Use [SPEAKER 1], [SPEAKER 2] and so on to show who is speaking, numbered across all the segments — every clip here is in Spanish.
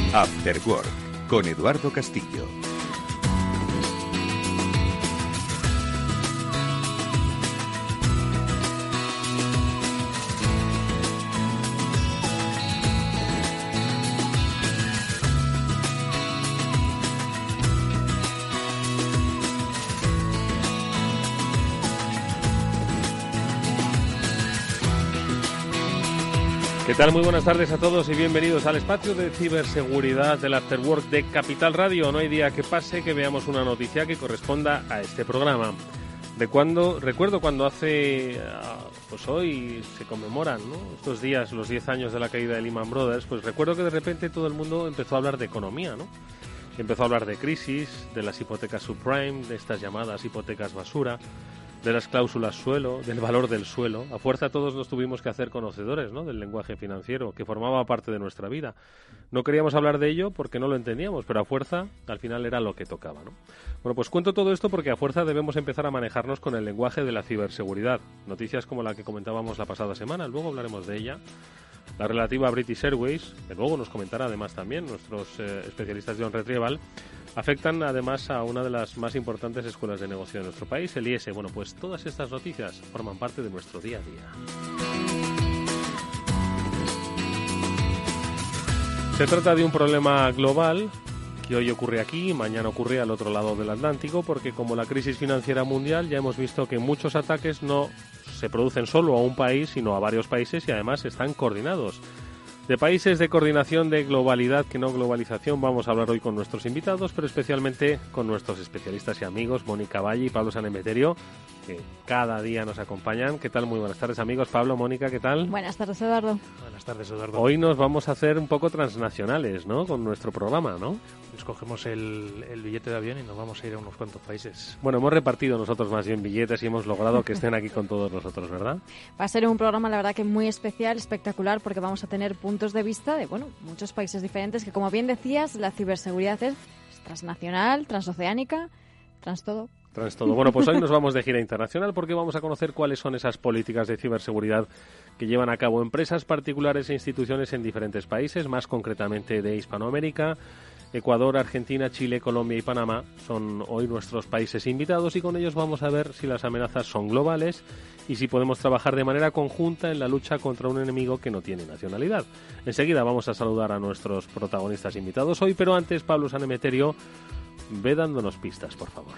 [SPEAKER 1] After Work, con Eduardo Castillo.
[SPEAKER 2] ¿Qué tal? Muy buenas tardes a todos y bienvenidos al espacio de ciberseguridad del After Work de Capital Radio. No hay día que pase que veamos una noticia que corresponda a este programa. Recuerdo cuando hace, pues hoy se conmemoran, ¿no?, estos días, los 10 años de la caída de Lehman Brothers, pues recuerdo que de repente todo el mundo empezó a hablar de economía, ¿no? Empezó a hablar de crisis, de las hipotecas subprime, de estas llamadas hipotecas basura, de las cláusulas suelo, del valor del suelo. A fuerza todos nos tuvimos que hacer conocedores, ¿no?, del lenguaje financiero, que formaba parte de nuestra vida. No queríamos hablar de ello porque no lo entendíamos, pero a fuerza, al final era lo que tocaba, ¿no? Bueno, pues cuento todo esto porque a fuerza debemos empezar a manejarnos con el lenguaje de la ciberseguridad. Noticias como la que comentábamos la pasada semana, luego hablaremos de ella. La relativa a British Airways, que luego nos comentará además también nuestros especialistas de On Retrieval, afectan además a una de las más importantes escuelas de negocio de nuestro país, el IES. Bueno, pues todas estas noticias forman parte de nuestro día a día. Se trata de un problema global que hoy ocurre aquí y mañana ocurre al otro lado del Atlántico, porque como la crisis financiera mundial ya hemos visto que muchos ataques no se producen solo a un país, sino a varios países y además están coordinados. De países, de coordinación, de globalidad, que no globalización, vamos a hablar hoy con nuestros invitados, pero especialmente con nuestros especialistas y amigos, Mónica Valle y Pablo San Emeterio, que cada día nos acompañan. ¿Qué tal? Muy buenas tardes, amigos. Pablo, Mónica, ¿qué tal?
[SPEAKER 3] Buenas tardes, Eduardo.
[SPEAKER 4] Buenas tardes, Eduardo.
[SPEAKER 2] Hoy nos vamos a hacer un poco transnacionales, ¿no?, con nuestro programa, ¿no?
[SPEAKER 4] Escogemos el billete de avión y nos vamos a ir a unos cuantos países.
[SPEAKER 2] Bueno, hemos repartido nosotros más bien billetes y hemos logrado que estén aquí con todos nosotros, ¿verdad?
[SPEAKER 3] Va a ser un programa, la verdad, que muy especial, espectacular, porque vamos a tener puntos de vista de, muchos países diferentes, que como bien decías, la ciberseguridad es transnacional, transoceánica, trans todo.
[SPEAKER 2] Bueno, pues hoy nos vamos de gira internacional porque vamos a conocer cuáles son esas políticas de ciberseguridad que llevan a cabo empresas particulares e instituciones en diferentes países, más concretamente de Hispanoamérica. Ecuador, Argentina, Chile, Colombia y Panamá son hoy nuestros países invitados y con ellos vamos a ver si las amenazas son globales y si podemos trabajar de manera conjunta en la lucha contra un enemigo que no tiene nacionalidad. Enseguida vamos a saludar a nuestros protagonistas invitados hoy, pero antes, Pablo San Emeterio, ve dándonos pistas, por favor.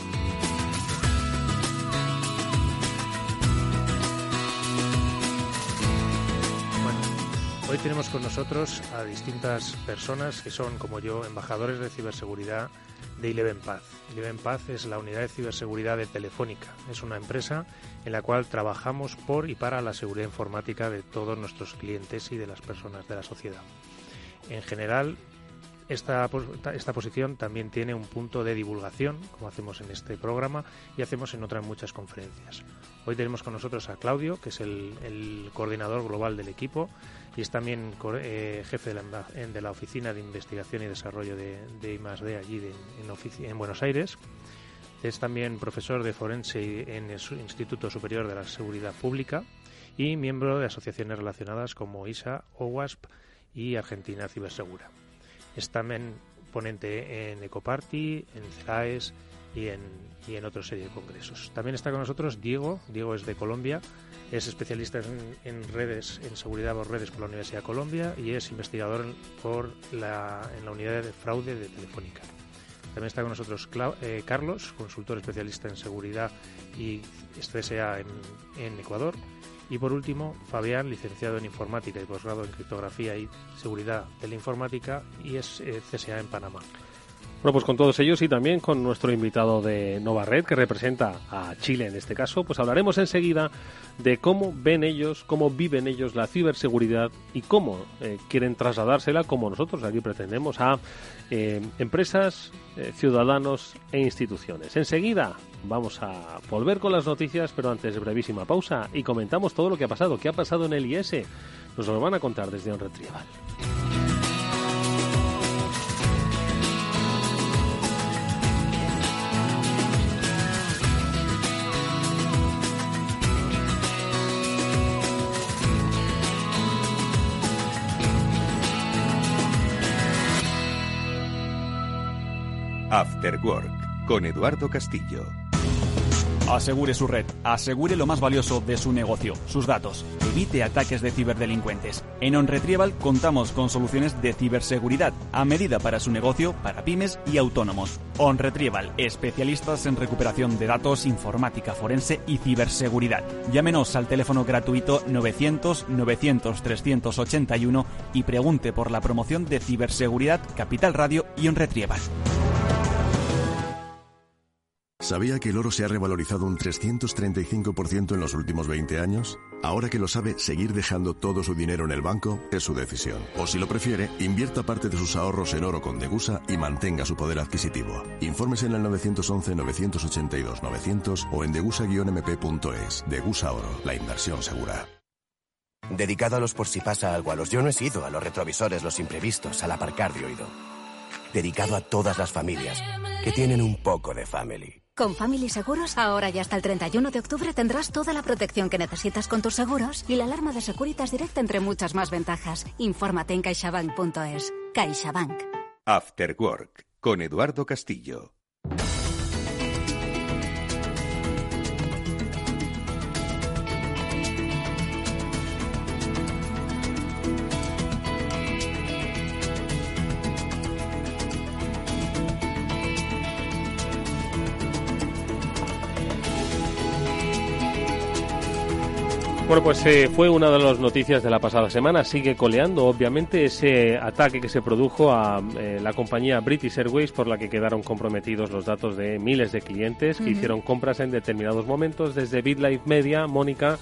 [SPEAKER 4] Hoy tenemos con nosotros a distintas personas que son, como yo, embajadores de ciberseguridad de ElevenPath. ElevenPath es la unidad de ciberseguridad de Telefónica. Es una empresa en la cual trabajamos por y para la seguridad informática de todos nuestros clientes y de las personas de la sociedad. En general, esta posición también tiene un punto de divulgación, como hacemos en este programa y hacemos en otras muchas conferencias. Hoy tenemos con nosotros a Claudio, que es el coordinador global del equipo y es también jefe de la Oficina de Investigación y Desarrollo de I+D allí en Buenos Aires. Es también profesor de forense en el Instituto Superior de la Seguridad Pública y miembro de asociaciones relacionadas como ISA, OWASP y Argentina Cibersegura. Es también ponente en Ecoparty, en CERAES y en otra serie de congresos. También está con nosotros Diego. Diego es de Colombia, es especialista en redes, en seguridad por redes por la Universidad de Colombia y es investigador en la unidad de fraude de Telefónica. También está con nosotros Carlos, consultor especialista en seguridad y CSA en Ecuador. Y por último, Fabián, licenciado en informática y posgrado en criptografía y seguridad de la informática y es CSA en Panamá.
[SPEAKER 2] Bueno, pues con todos ellos y también con nuestro invitado de Nova Red, que representa a Chile en este caso, pues hablaremos enseguida de cómo ven ellos, cómo viven ellos la ciberseguridad y cómo quieren trasladársela, como nosotros aquí pretendemos, a empresas, ciudadanos e instituciones. Enseguida vamos a volver con las noticias, pero antes brevísima pausa y comentamos todo lo que ha pasado. ¿Qué ha pasado en el IES? Nos lo van a contar desde On Retrieval.
[SPEAKER 1] After Work, con Eduardo Castillo.
[SPEAKER 5] Asegure su red, asegure lo más valioso de su negocio, sus datos. Evite ataques de ciberdelincuentes. En OnRetrieval contamos con soluciones de ciberseguridad a medida para su negocio, para pymes y autónomos. OnRetrieval, especialistas en recuperación de datos, informática forense y ciberseguridad. Llámenos al teléfono gratuito 900-900-381 y pregunte por la promoción de ciberseguridad Capital Radio y OnRetrieval.
[SPEAKER 6] ¿Sabía que el oro se ha revalorizado un 335% en los últimos 20 años? Ahora que lo sabe, seguir dejando todo su dinero en el banco es su decisión. O si lo prefiere, invierta parte de sus ahorros en oro con Degusa y mantenga su poder adquisitivo. Infórmese en el 911-982-900 o en degusa-mp.es. Degusa Oro, la inversión segura.
[SPEAKER 7] Dedicado a los por si pasa algo, a los yo no he sido, a los retrovisores, los imprevistos, al aparcar de oído. Dedicado a todas las familias que tienen un poco de family.
[SPEAKER 8] Con Family Seguros, ahora y hasta el 31 de octubre tendrás toda la protección que necesitas con tus seguros y la alarma de Securitas Direct entre muchas más ventajas. Infórmate en caixabank.es. CaixaBank.
[SPEAKER 1] After Work, con Eduardo Castillo.
[SPEAKER 2] Bueno, pues fue una de las noticias de la pasada semana. Sigue coleando, obviamente, ese ataque que se produjo a la compañía British Airways, por la que quedaron comprometidos los datos de miles de clientes que hicieron compras en determinados momentos. Desde BitLife Media, Mónica,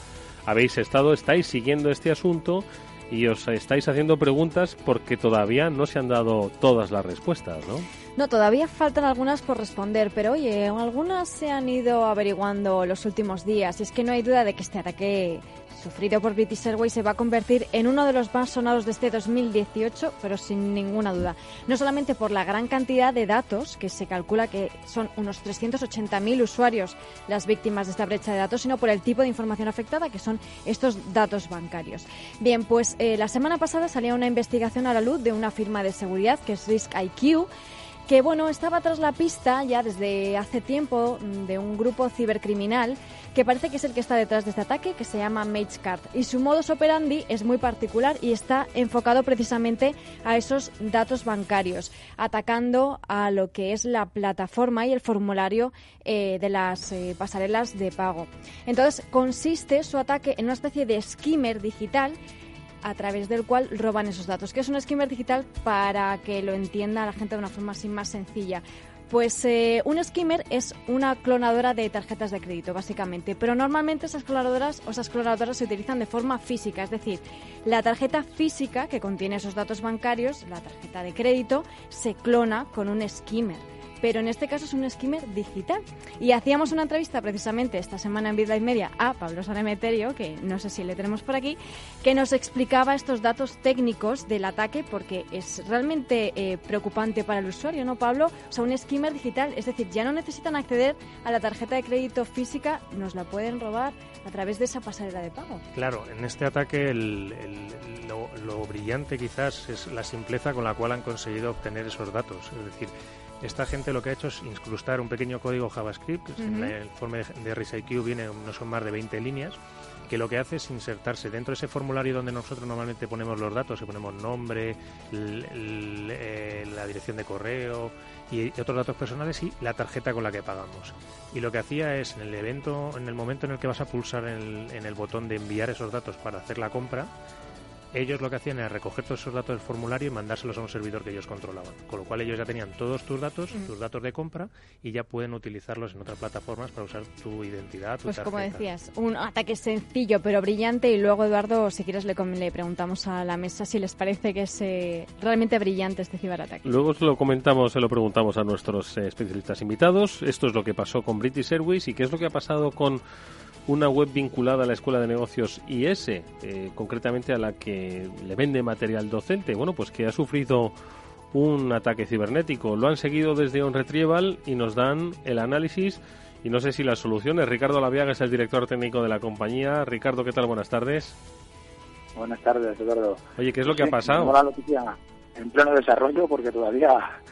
[SPEAKER 2] estáis siguiendo este asunto y os estáis haciendo preguntas porque todavía no se han dado todas las respuestas, ¿no?
[SPEAKER 3] No, todavía faltan algunas por responder, pero oye, algunas se han ido averiguando los últimos días y es que no hay duda de que este ataque sufrido por British Airways se va a convertir en uno de los más sonados de este 2018, pero sin ninguna duda. No solamente por la gran cantidad de datos, que se calcula que son unos 380.000 usuarios las víctimas de esta brecha de datos, sino por el tipo de información afectada, que son estos datos bancarios. Bien, pues la semana pasada salía una investigación a la luz de una firma de seguridad que es RiskIQ, que bueno, estaba tras la pista ya desde hace tiempo de un grupo cibercriminal que parece que es el que está detrás de este ataque, que se llama MageCard. Y su modus operandi es muy particular y está enfocado precisamente a esos datos bancarios, atacando a lo que es la plataforma y el formulario de las pasarelas de pago. Entonces, consiste su ataque en una especie de skimmer digital a través del cual roban esos datos. ¿Qué es un skimmer digital? Para que lo entienda la gente de una forma así más sencilla. Pues un skimmer es una clonadora de tarjetas de crédito, básicamente. Pero normalmente esas clonadoras se utilizan de forma física. Es decir, la tarjeta física que contiene esos datos bancarios, la tarjeta de crédito, se clona con un skimmer. Pero en este caso es un skimmer digital. Y hacíamos una entrevista precisamente esta semana en BitLife Media a Pablo Sanemeterio, que no sé si le tenemos por aquí, que nos explicaba estos datos técnicos del ataque, porque es realmente preocupante para el usuario, ¿no, Pablo? O sea, un skimmer digital, es decir, ya no necesitan acceder a la tarjeta de crédito física, nos la pueden robar a través de esa pasarela de pago.
[SPEAKER 4] Claro, en este ataque lo brillante quizás es la simpleza con la cual han conseguido obtener esos datos. Es decir, esta gente lo que ha hecho es incrustar un pequeño código JavaScript, que en el informe de RiskIQ viene, no son más de 20 líneas, que lo que hace es insertarse dentro de ese formulario donde nosotros normalmente ponemos los datos, y ponemos nombre, la dirección de correo y otros datos personales y la tarjeta con la que pagamos. Y lo que hacía es, en el momento en el que vas a pulsar en el botón de enviar esos datos para hacer la compra, ellos lo que hacían era recoger todos esos datos del formulario y mandárselos a un servidor que ellos controlaban. Con lo cual ellos ya tenían todos tus datos de compra, y ya pueden utilizarlos en otras plataformas para usar tu identidad, tu tarjeta. Pues como
[SPEAKER 3] decías, un ataque sencillo pero brillante. Y luego, Eduardo, si quieres le preguntamos a la mesa si les parece que es realmente brillante este ciberataque.
[SPEAKER 2] Luego se lo preguntamos a nuestros especialistas invitados. Esto es lo que pasó con British Airways y qué es lo que ha pasado con una web vinculada a la Escuela de Negocios IS, concretamente a la que le vende material docente, bueno, pues que ha sufrido un ataque cibernético. Lo han seguido desde OnRetrieval y nos dan el análisis y no sé si las soluciones. Ricardo Laviaga es el director técnico de la compañía. Ricardo, ¿qué tal? Buenas tardes.
[SPEAKER 9] Buenas tardes, Eduardo.
[SPEAKER 2] Oye, ¿qué es lo que ha pasado?
[SPEAKER 9] Tenemos la noticia en pleno desarrollo porque todavía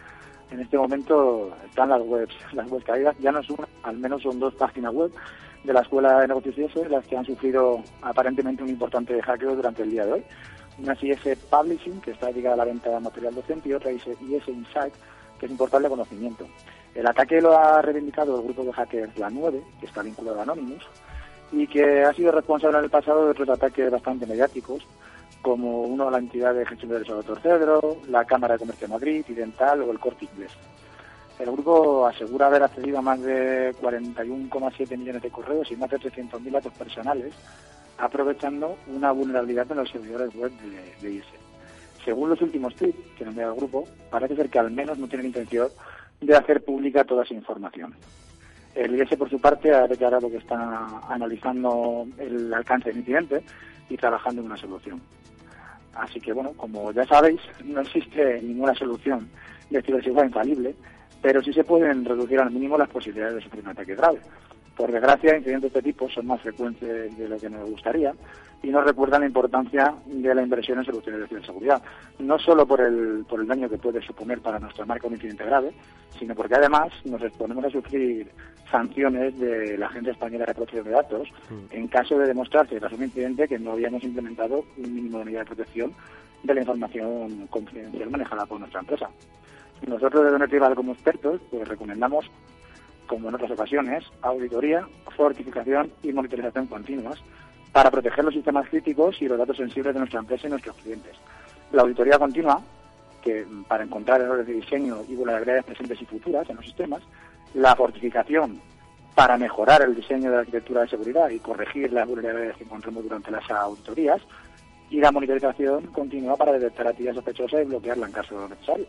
[SPEAKER 9] En este momento están las webs caídas. Ya no es una, al menos son 2 páginas web de la Escuela de Negocios IS las que han sufrido aparentemente un importante hackeo durante el día de hoy. Una es IS Publishing, que está dedicada a la venta de material docente, y otra es IS Insight, que es un portal de conocimiento. El ataque lo ha reivindicado el grupo de hackers La 9, que está vinculado a Anonymous, y que ha sido responsable en el pasado de otros ataques bastante mediáticos, como uno a la entidad de gestión de derechos de autor Cedro, la Cámara de Comercio de Madrid, Idental o el Corte Inglés. El grupo asegura haber accedido a más de 41,7 millones de correos y más de 300.000 datos personales, aprovechando una vulnerabilidad en los servidores web de IS. Según los últimos tweets que nos envía el grupo, parece ser que al menos no tienen intención de hacer pública toda esa información. El IS, por su parte, ha declarado que está analizando el alcance del incidente y trabajando en una solución. Así que, bueno, como ya sabéis, no existe ninguna solución de ciberseguridad infalible, pero sí se pueden reducir al mínimo las posibilidades de sufrir un ataque grave. Por desgracia, incidentes de este tipo son más frecuentes de lo que nos gustaría y nos recuerdan la importancia de la inversión en soluciones de ciberseguridad, no solo por el daño que puede suponer para nuestra marca un incidente grave, sino porque además nos exponemos a sufrir sanciones de la Agencia Española de Protección de Datos en caso de demostrarse tras un incidente que no habíamos implementado un mínimo de medida de protección de la información confidencial manejada por nuestra empresa. Nosotros desde NetRival, como expertos, pues recomendamos, como en otras ocasiones, auditoría, fortificación y monitorización continuas para proteger los sistemas críticos y los datos sensibles de nuestra empresa y nuestros clientes. La auditoría continua, que para encontrar errores de diseño y vulnerabilidades presentes y futuras en los sistemas, la fortificación para mejorar el diseño de la arquitectura de seguridad y corregir las vulnerabilidades que encontramos durante las auditorías, y la monitorización continua para detectar actividad sospechosa y bloquearla en caso necesario.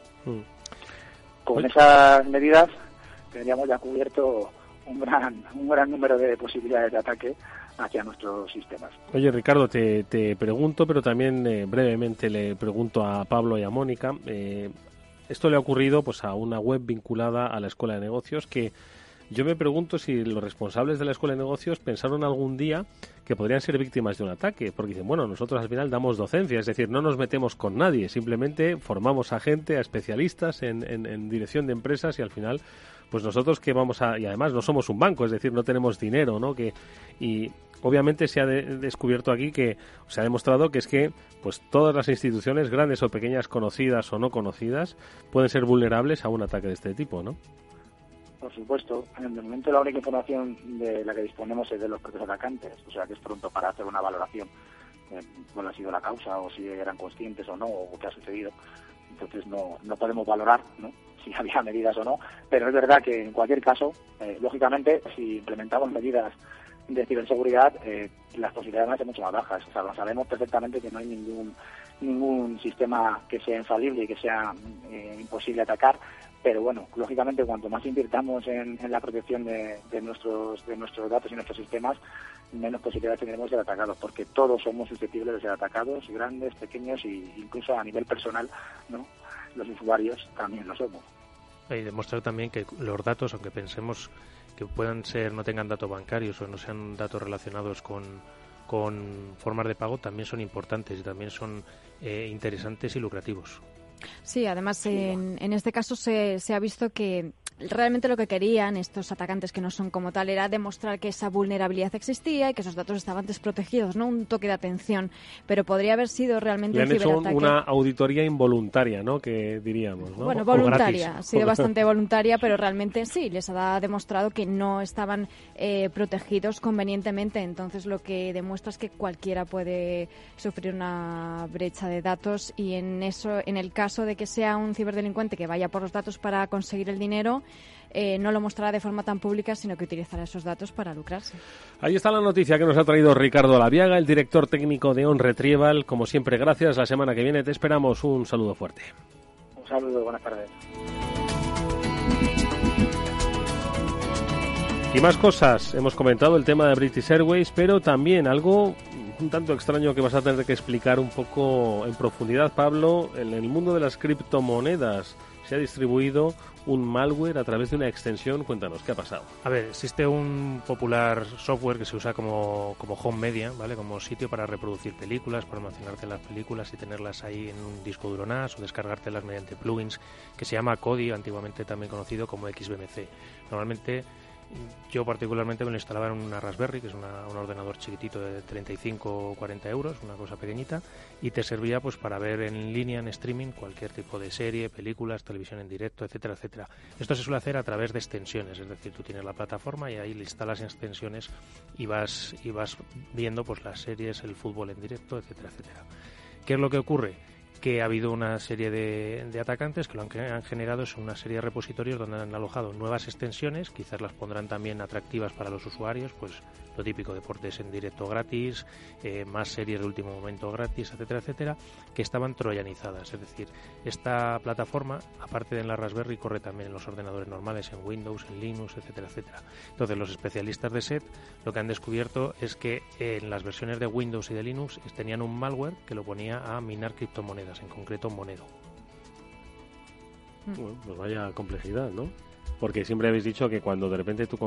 [SPEAKER 9] Con esas medidas tendríamos ya cubierto un gran número de posibilidades de ataque hacia nuestros sistemas.
[SPEAKER 2] Oye, Ricardo, te pregunto, pero también brevemente le pregunto a Pablo y a Mónica. Esto le ha ocurrido pues a una web vinculada a la Escuela de Negocios, que yo me pregunto si los responsables de la Escuela de Negocios pensaron algún día que podrían ser víctimas de un ataque, porque dicen, bueno, nosotros al final damos docencia, es decir, no nos metemos con nadie, simplemente formamos a gente, a especialistas en dirección de empresas, y al final, pues nosotros que vamos a... Y además no somos un banco, es decir, no tenemos dinero, ¿no? Y obviamente se ha descubierto aquí que se ha demostrado que es que pues todas las instituciones, grandes o pequeñas, conocidas o no conocidas, pueden ser vulnerables a un ataque de este tipo, ¿no?
[SPEAKER 9] Por supuesto. En el momento la única información de la que disponemos es de los propios atacantes, o sea que es pronto para hacer una valoración de cuál ha sido la causa o si eran conscientes o no, o qué ha sucedido. Entonces no podemos valorar, ¿no?, si había medidas o no, pero es verdad que en cualquier caso, lógicamente, si implementamos medidas de ciberseguridad, las posibilidades van a ser mucho más bajas. O sea, sabemos perfectamente que no hay ningún sistema que sea infalible y que sea imposible atacar, pero bueno, lógicamente cuanto más invirtamos en la protección de nuestros datos y nuestros sistemas, menos posibilidades tendremos de ser atacados, porque todos somos susceptibles de ser atacados, grandes, pequeños e incluso a nivel personal, ¿no?, los usuarios también lo somos.
[SPEAKER 4] Y demostrar también que los datos, aunque pensemos que puedan ser, no tengan datos bancarios o no sean datos relacionados con formas de pago, también son importantes y también son interesantes y lucrativos.
[SPEAKER 3] Sí, además en este caso se ha visto que realmente lo que querían estos atacantes, que no son como tal, era demostrar que esa vulnerabilidad existía y que esos datos estaban desprotegidos, no un toque de atención, pero podría haber sido realmente un ciberataque. Le han hecho una
[SPEAKER 2] auditoría involuntaria, ¿no?, que diríamos, ¿no?
[SPEAKER 3] Bueno, voluntaria, ha sido bastante voluntaria, pero realmente sí, les ha demostrado que no estaban protegidos convenientemente. Entonces lo que demuestra es que cualquiera puede sufrir una brecha de datos, y en el caso de que sea un ciberdelincuente que vaya por los datos para conseguir el dinero, no lo mostrará de forma tan pública, sino que utilizará esos datos para lucrarse.
[SPEAKER 2] Ahí está la noticia que nos ha traído Ricardo Laviaga, el director técnico de OnRetrieval. Como siempre, gracias. La semana que viene te esperamos. Un saludo fuerte.
[SPEAKER 9] Un saludo, buenas tardes.
[SPEAKER 2] Y más cosas. Hemos comentado el tema de British Airways, pero también algo un tanto extraño que vas a tener que explicar un poco en profundidad, Pablo, en el mundo de las criptomonedas. se ha distribuido un malware a través de una extensión. Cuéntanos, ¿qué ha pasado?
[SPEAKER 4] A ver, existe un popular software que se usa como home media, ¿vale? Como sitio para reproducir películas, para almacenarte las películas y tenerlas ahí en un disco duro NAS o descargártelas mediante plugins, que se llama Kodi, antiguamente también conocido como XBMC. Normalmente, yo particularmente me lo instalaba en una Raspberry, que es un ordenador chiquitito de 35 o 40 euros, una cosa pequeñita, y te servía pues para ver en línea, en streaming, cualquier tipo de serie, películas, televisión en directo, etcétera, etcétera. Esto se suele hacer a través de extensiones, es decir, tú tienes la plataforma y ahí le instalas extensiones y vas viendo pues las series, el fútbol en directo, etcétera, etcétera. ¿Qué es lo que ocurre? Que ha habido una serie de atacantes que lo han generado, es una serie de repositorios donde han alojado nuevas extensiones, quizás las pondrán también atractivas para los usuarios, pues lo típico, deportes en directo gratis, más series de último momento gratis, etcétera, etcétera, que estaban troyanizadas. Es decir, esta plataforma, aparte de en la Raspberry, corre también en los ordenadores normales, en Windows, en Linux, etcétera, etcétera. Entonces, los especialistas de SET lo que han descubierto es que en las versiones de Windows y de Linux tenían un malware que lo ponía a minar criptomonedas, en concreto Monedo.
[SPEAKER 2] Bueno, pues vaya complejidad, ¿no? Porque siempre habéis dicho que cuando de repente tu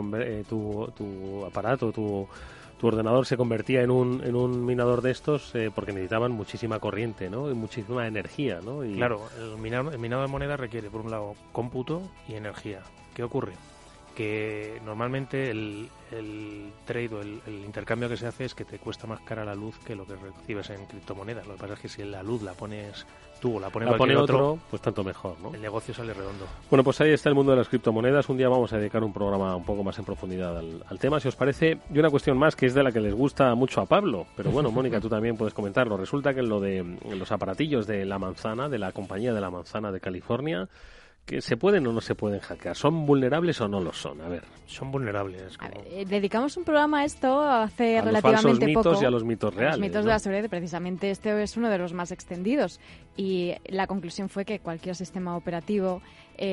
[SPEAKER 2] aparato, tu ordenador se convertía en un minador de estos, porque necesitaban muchísima corriente, ¿no? Y muchísima energía, ¿no? Y...
[SPEAKER 4] Claro, el minado de moneda requiere, por un lado, cómputo y energía. ¿Qué ocurre? Que normalmente el trade o el intercambio que se hace es que te cuesta más cara la luz que lo que recibes en criptomonedas. Lo que pasa es que si la luz la pones tú o la pone cualquier otro,
[SPEAKER 2] pues tanto mejor, ¿no?
[SPEAKER 4] El negocio sale redondo.
[SPEAKER 2] Bueno, pues ahí está el mundo de las criptomonedas. Un día vamos a dedicar un programa un poco más en profundidad al tema, si os parece. Y una cuestión más que es de la que les gusta mucho a Pablo. Pero bueno, Mónica, tú también puedes comentarlo. Resulta que en lo de los aparatillos de La Manzana, de la compañía de La Manzana de California, ¿que se pueden o no se pueden hackear? ¿Son vulnerables o no lo son? A ver.
[SPEAKER 4] Son vulnerables.
[SPEAKER 3] Como... dedicamos un programa a esto hace
[SPEAKER 2] a
[SPEAKER 3] relativamente
[SPEAKER 2] los falsos mitos
[SPEAKER 3] poco.
[SPEAKER 2] Y a los mitos reales.
[SPEAKER 3] Los mitos,
[SPEAKER 2] ¿no?
[SPEAKER 3] de la seguridad, precisamente este es uno de los más extendidos. Y la conclusión fue que cualquier sistema operativo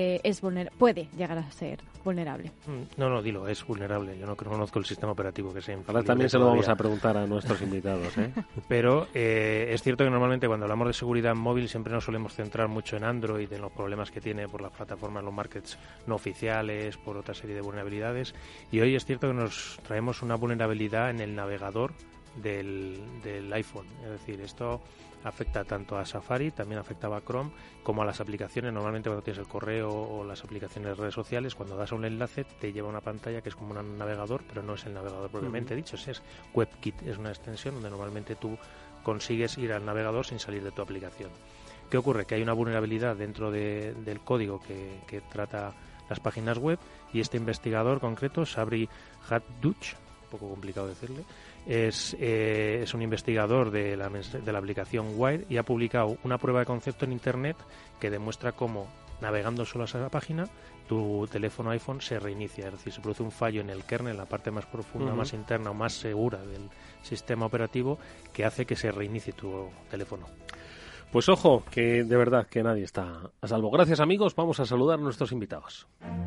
[SPEAKER 3] puede llegar a ser vulnerable.
[SPEAKER 4] No, dilo, es vulnerable. Yo no conozco el sistema operativo que sea infalible.
[SPEAKER 2] Ahora también se lo vamos a preguntar a nuestros invitados, ¿eh?
[SPEAKER 4] Pero es cierto que normalmente cuando hablamos de seguridad móvil siempre nos solemos centrar mucho en Android, en los problemas que tiene por las plataformas, los markets no oficiales, por otra serie de vulnerabilidades. Y hoy es cierto que nos traemos una vulnerabilidad en el navegador del iPhone. Es decir, esto afecta tanto a Safari, también afectaba a Chrome, como a las aplicaciones. Normalmente cuando tienes el correo o las aplicaciones de redes sociales, cuando das a un enlace te lleva a una pantalla que es como un navegador, pero no es el navegador propiamente dicho, es WebKit, es una extensión donde normalmente tú consigues ir al navegador sin salir de tu aplicación. ¿Qué ocurre? Que hay una vulnerabilidad dentro del código que trata las páginas web, y este investigador concreto, Sabri Hatduch, un poco complicado decirle, es un investigador de la aplicación Wire, y ha publicado una prueba de concepto en Internet que demuestra cómo, navegando solo a esa página, tu teléfono iPhone se reinicia. Es decir, se produce un fallo en el kernel, la parte más profunda, más interna o más segura del sistema operativo, que hace que se reinicie tu teléfono.
[SPEAKER 2] Pues ojo, que de verdad que nadie está a salvo. Gracias, amigos. Vamos a saludar a nuestros invitados.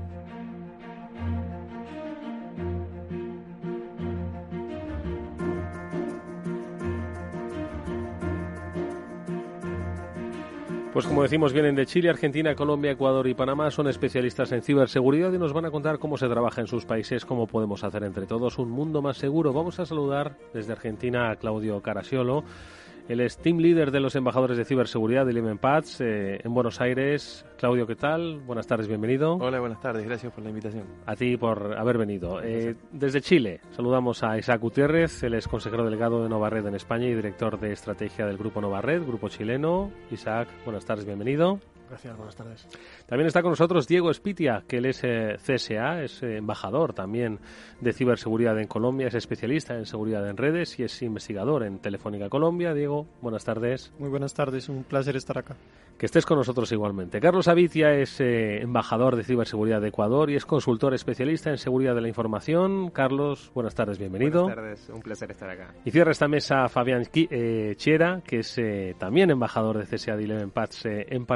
[SPEAKER 2] Pues como decimos, vienen de Chile, Argentina, Colombia, Ecuador y Panamá. Son especialistas en ciberseguridad y nos van a contar cómo se trabaja en sus países, cómo podemos hacer entre todos un mundo más seguro. Vamos a saludar desde Argentina a Claudio Carasiolo. Él es Team Leader de los embajadores de ciberseguridad de Eleven Paths en Buenos Aires. Claudio, ¿qué tal? Buenas tardes, bienvenido.
[SPEAKER 10] Hola, buenas tardes, gracias por la invitación.
[SPEAKER 2] A ti por haber venido. Desde Chile saludamos a Isaac Gutiérrez, él es consejero delegado de Novared en España y director de estrategia del grupo Novared, grupo chileno. Isaac, buenas tardes, bienvenido.
[SPEAKER 11] Gracias, buenas tardes.
[SPEAKER 2] También está con nosotros Diego Espitia, que él es CSA, es embajador también de ciberseguridad en Colombia, es especialista en seguridad en redes y es investigador en Telefónica Colombia. Diego, buenas tardes.
[SPEAKER 11] Muy buenas tardes, un placer estar acá.
[SPEAKER 2] Que estés con nosotros igualmente. Carlos Avitia es embajador de ciberseguridad de Ecuador y es consultor especialista en seguridad de la información. Carlos, buenas tardes, bienvenido.
[SPEAKER 12] Buenas tardes, un placer estar acá.
[SPEAKER 2] Y cierra esta mesa Fabián Chiera, que es también embajador de CSA de Eleven Paths en Panamá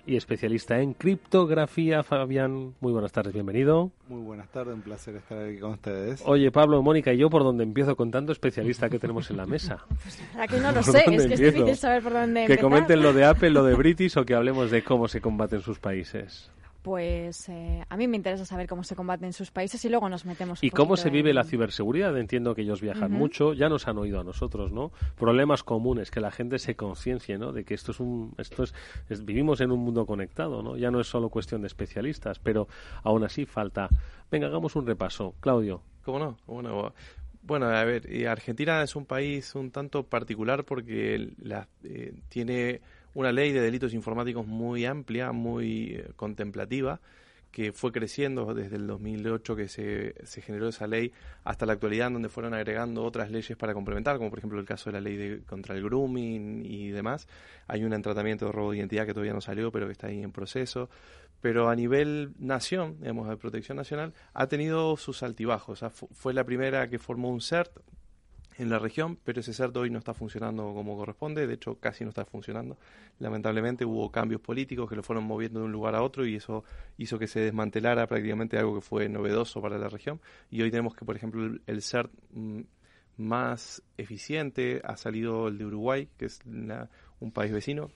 [SPEAKER 2] y especialista en criptografía. Fabián, muy buenas tardes, bienvenido.
[SPEAKER 12] Muy buenas tardes, un placer estar aquí con ustedes.
[SPEAKER 2] Oye, Pablo, Mónica y yo, ¿por dónde empiezo con tanto especialista que tenemos en la mesa?
[SPEAKER 3] Pues la verdad que no lo sé, es que es difícil saber por dónde empezar.
[SPEAKER 2] Que comenten lo de Apple, lo de British, o que hablemos de cómo se combate en sus países.
[SPEAKER 3] Pues a mí me interesa saber cómo se combate en sus países y luego nos metemos
[SPEAKER 2] ¿Y cómo se vive la ciberseguridad? Entiendo que ellos viajan mucho, ya nos han oído a nosotros, ¿no? Problemas comunes, que la gente se conciencie, ¿no? De que vivimos en un mundo conectado, ¿no? Ya no es solo cuestión de especialistas, pero aún así falta. Venga, hagamos un repaso. Claudio.
[SPEAKER 10] ¿Cómo no? Bueno, a ver, Argentina es un país un tanto particular porque tiene una ley de delitos informáticos muy amplia, muy contemplativa, que fue creciendo desde el 2008 que se generó esa ley hasta la actualidad, en donde fueron agregando otras leyes para complementar, como por ejemplo el caso de la ley contra el grooming y demás. Hay un tratamiento de robo de identidad que todavía no salió, pero que está ahí en proceso. Pero a nivel nación, digamos, de protección nacional, ha tenido sus altibajos. O sea, fue la primera que formó un CERT en la región, pero ese CERT hoy no está funcionando como corresponde, de hecho casi no está funcionando. Lamentablemente hubo cambios políticos que lo fueron moviendo de un lugar a otro y eso hizo que se desmantelara prácticamente algo que fue novedoso para la región. Y hoy tenemos que, por ejemplo, el CERT más eficiente ha salido el de Uruguay, que es un país vecino.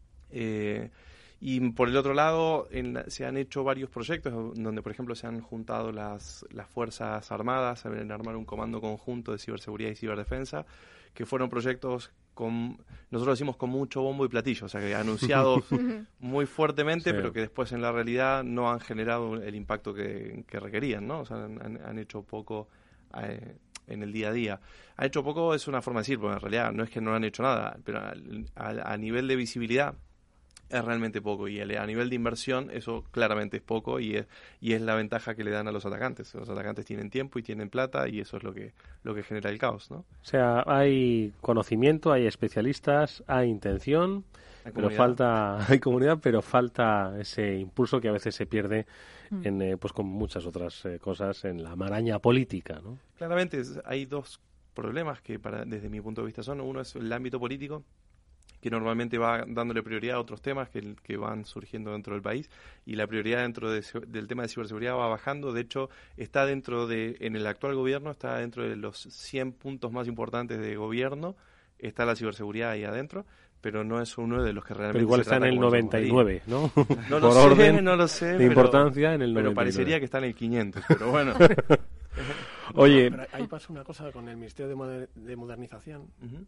[SPEAKER 10] Y por el otro lado, se han hecho varios proyectos donde, por ejemplo, se han juntado las Fuerzas Armadas a armar un comando conjunto de ciberseguridad y ciberdefensa, que fueron proyectos nosotros decimos con mucho bombo y platillo, o sea, que anunciados muy fuertemente, sí, pero que después en la realidad no han generado el impacto que requerían, ¿no? O sea, han hecho poco en el día a día. Han hecho poco es una forma de decir, porque en realidad no es que no han hecho nada, pero a nivel de visibilidad es realmente poco, y a nivel de inversión eso claramente es poco, y es la ventaja que le dan a los atacantes. Los atacantes tienen tiempo y tienen plata, y eso es lo que genera el caos, ¿no? O
[SPEAKER 2] sea, hay conocimiento, hay especialistas, hay intención, hay comunidad, pero falta ese impulso que a veces se pierde pues con muchas otras cosas en la maraña política, ¿no?
[SPEAKER 10] Claramente hay dos problemas que desde mi punto de vista uno es el ámbito político, que normalmente va dándole prioridad a otros temas que van surgiendo dentro del país, y la prioridad dentro del tema de ciberseguridad va bajando. De hecho, en el actual gobierno está dentro de los 100 puntos más importantes de gobierno, está la ciberseguridad ahí adentro, pero no es uno de los que realmente...
[SPEAKER 2] Pero igual está en el 99, ¿no?
[SPEAKER 10] No lo sé,
[SPEAKER 2] de importancia en el 99.
[SPEAKER 10] Pero parecería que está en el 500, pero bueno.
[SPEAKER 2] Oye...
[SPEAKER 11] Pero ahí pasa una cosa con el Ministerio de Modernización.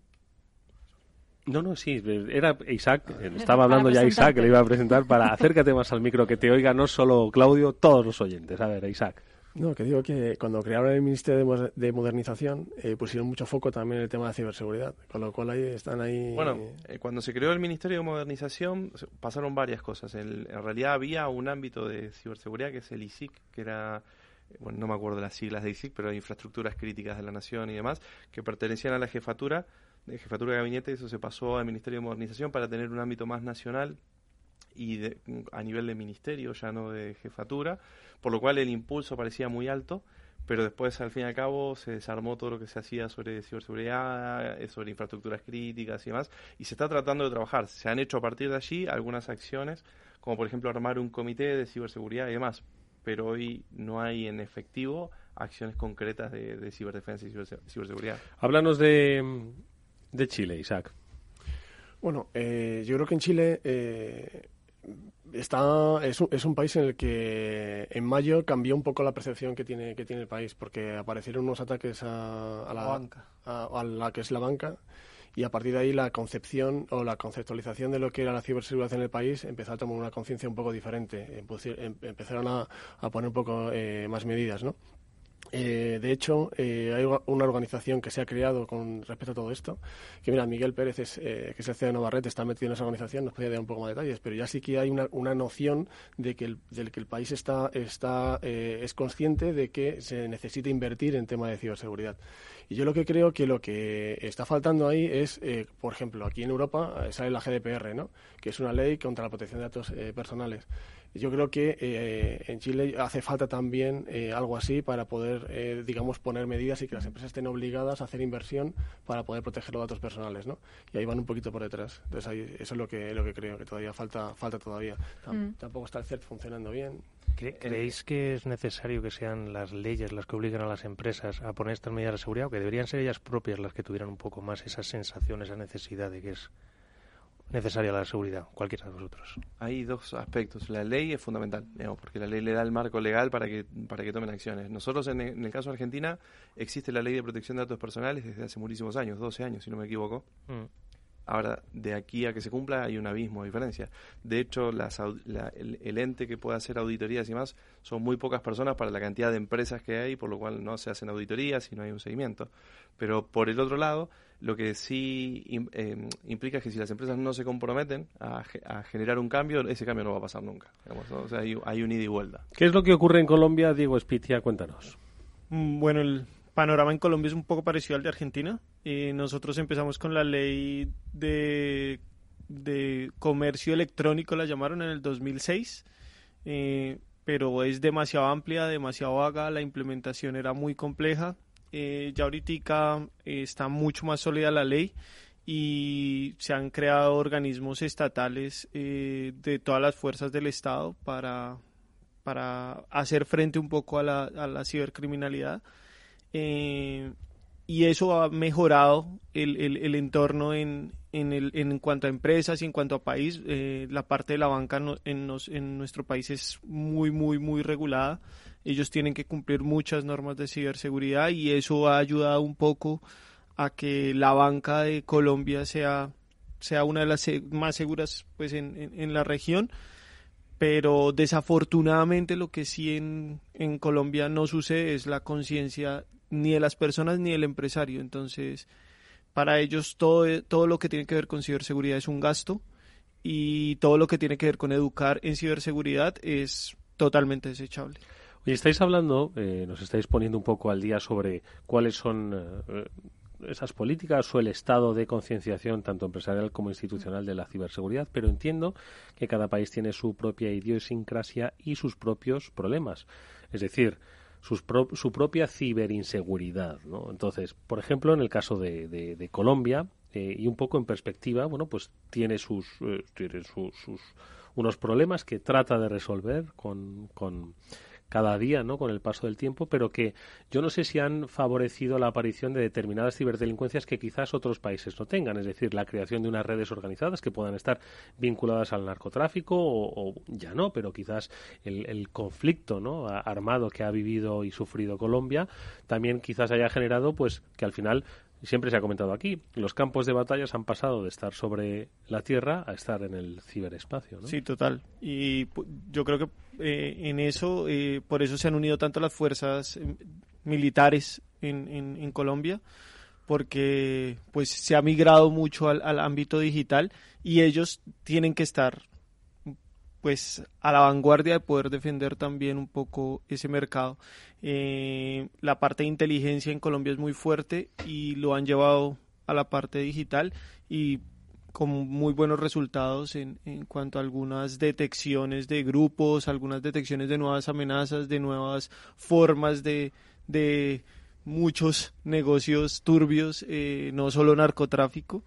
[SPEAKER 2] No, sí, era Isaac, estaba hablando ya Isaac, que le iba a presentar, para acércate más al micro, que te oiga no solo Claudio, todos los oyentes. A ver, Isaac.
[SPEAKER 11] No, que digo que cuando crearon el Ministerio de Modernización pusieron mucho foco también en el tema de ciberseguridad, con lo cual están ahí...
[SPEAKER 10] Bueno, cuando se creó el Ministerio de Modernización pasaron varias cosas. En realidad había un ámbito de ciberseguridad que es el ISIC, que era... Bueno, no me acuerdo las siglas de ISIC, pero Infraestructuras Críticas de la Nación y demás, que pertenecían a la jefatura de gabinete, y eso se pasó al Ministerio de Modernización para tener un ámbito más nacional y a nivel de ministerio, ya no de jefatura, por lo cual el impulso parecía muy alto, pero después, al fin y al cabo, se desarmó todo lo que se hacía sobre ciberseguridad, sobre infraestructuras críticas y demás, y se está tratando de trabajar. Se han hecho a partir de allí algunas acciones, como por ejemplo armar un comité de ciberseguridad y demás, pero hoy no hay en efectivo acciones concretas de ciberdefensa y ciberseguridad.
[SPEAKER 2] Háblanos de Chile, Isaac.
[SPEAKER 11] Bueno, yo creo que en Chile es un país en el que en mayo cambió un poco la percepción que tiene el país, porque aparecieron unos ataques a la que es la banca, y a partir de ahí la concepción o la conceptualización de lo que era la ciberseguridad en el país empezó a tomar una conciencia un poco diferente. Empezaron a poner un poco más medidas, ¿no? De hecho, hay una organización que se ha creado con respecto a todo esto, que mira, Miguel Pérez, que es el CEO de Novarret, está metido en esa organización, nos podría dar un poco más de detalles, pero ya sí que hay una noción de que el país es consciente de que se necesita invertir en tema de ciberseguridad. Y yo creo que lo que está faltando ahí es, por ejemplo, aquí en Europa sale la GDPR, ¿no?, que es una ley contra la protección de datos personales. Yo creo que en Chile hace falta también algo así para poder, digamos, poner medidas y que las empresas estén obligadas a hacer inversión para poder proteger los datos personales, ¿no? Y ahí van un poquito por detrás. Entonces ahí, eso es lo que creo, que todavía falta todavía. Tampoco está el CERT funcionando bien.
[SPEAKER 4] ¿Creéis que es necesario que sean las leyes las que obliguen a las empresas a poner estas medidas de seguridad, o que deberían ser ellas propias las que tuvieran un poco más esa sensación, esa necesidad de que es necesaria la seguridad, cualquiera de vosotros?
[SPEAKER 10] Hay dos aspectos. La ley es fundamental, digamos, porque la ley le da el marco legal para que tomen acciones. Nosotros, en el caso de Argentina, existe la ley de protección de datos personales desde hace muchísimos años, 12 años, si no me equivoco. Ahora, de aquí a que se cumpla hay un abismo de diferencia. De hecho, el ente que puede hacer auditorías y más son muy pocas personas para la cantidad de empresas que hay, por lo cual no se hacen auditorías y no hay un seguimiento. Pero por el otro lado, lo que sí implica es que si las empresas no se comprometen a generar un cambio, ese cambio no va a pasar nunca. Digamos, ¿no? O sea, hay un ida y vuelta.
[SPEAKER 2] ¿Qué es lo que ocurre en Colombia? Diego Espitia, cuéntanos.
[SPEAKER 13] Bueno, el panorama en Colombia es un poco parecido al de Argentina. Nosotros empezamos con la ley de comercio electrónico, la llamaron en el 2006, pero es demasiado amplia, demasiado vaga, la implementación era muy compleja. Ya ahorita está mucho más sólida la ley y se han creado organismos estatales de todas las fuerzas del Estado para hacer frente un poco a la cibercriminalidad. Y eso ha mejorado el entorno en cuanto a empresas y en cuanto a país. La parte de la banca en nuestro país es muy, muy, muy regulada. Ellos tienen que cumplir muchas normas de ciberseguridad y eso ha ayudado un poco a que la banca de Colombia sea una de las más seguras pues en la región. Pero desafortunadamente lo que sí en Colombia no sucede es la conciencia ni de las personas ni del empresario. Entonces, para ellos todo lo que tiene que ver con ciberseguridad es un gasto y todo lo que tiene que ver con educar en ciberseguridad es totalmente desechable.
[SPEAKER 2] Oye, estáis hablando, nos estáis poniendo un poco al día sobre cuáles son esas políticas o el estado de concienciación tanto empresarial como institucional de la ciberseguridad, pero entiendo que cada país tiene su propia idiosincrasia y sus propios problemas, es decir, su propia ciberinseguridad, ¿no? Entonces, por ejemplo, en el caso de Colombia, y un poco en perspectiva, bueno, pues tiene sus unos problemas que trata de resolver con cada día, ¿no?, con el paso del tiempo, pero que yo no sé si han favorecido la aparición de determinadas ciberdelincuencias que quizás otros países no tengan, es decir, la creación de unas redes organizadas que puedan estar vinculadas al narcotráfico o ya no, pero quizás el conflicto, ¿no?, armado que ha vivido y sufrido Colombia también quizás haya generado pues que al final, siempre se ha comentado aquí, los campos de batallas han pasado de estar sobre la tierra a estar en el ciberespacio, ¿no?
[SPEAKER 13] Sí, total. Y yo creo que en eso, por eso se han unido tanto las fuerzas militares en Colombia, porque pues se ha migrado mucho al ámbito digital y ellos tienen que estar pues a la vanguardia de poder defender también un poco ese mercado. La parte de inteligencia en Colombia es muy fuerte y lo han llevado a la parte digital y con muy buenos resultados en cuanto a algunas detecciones de grupos, algunas detecciones de nuevas amenazas, de nuevas formas de muchos negocios turbios, no solo narcotráfico,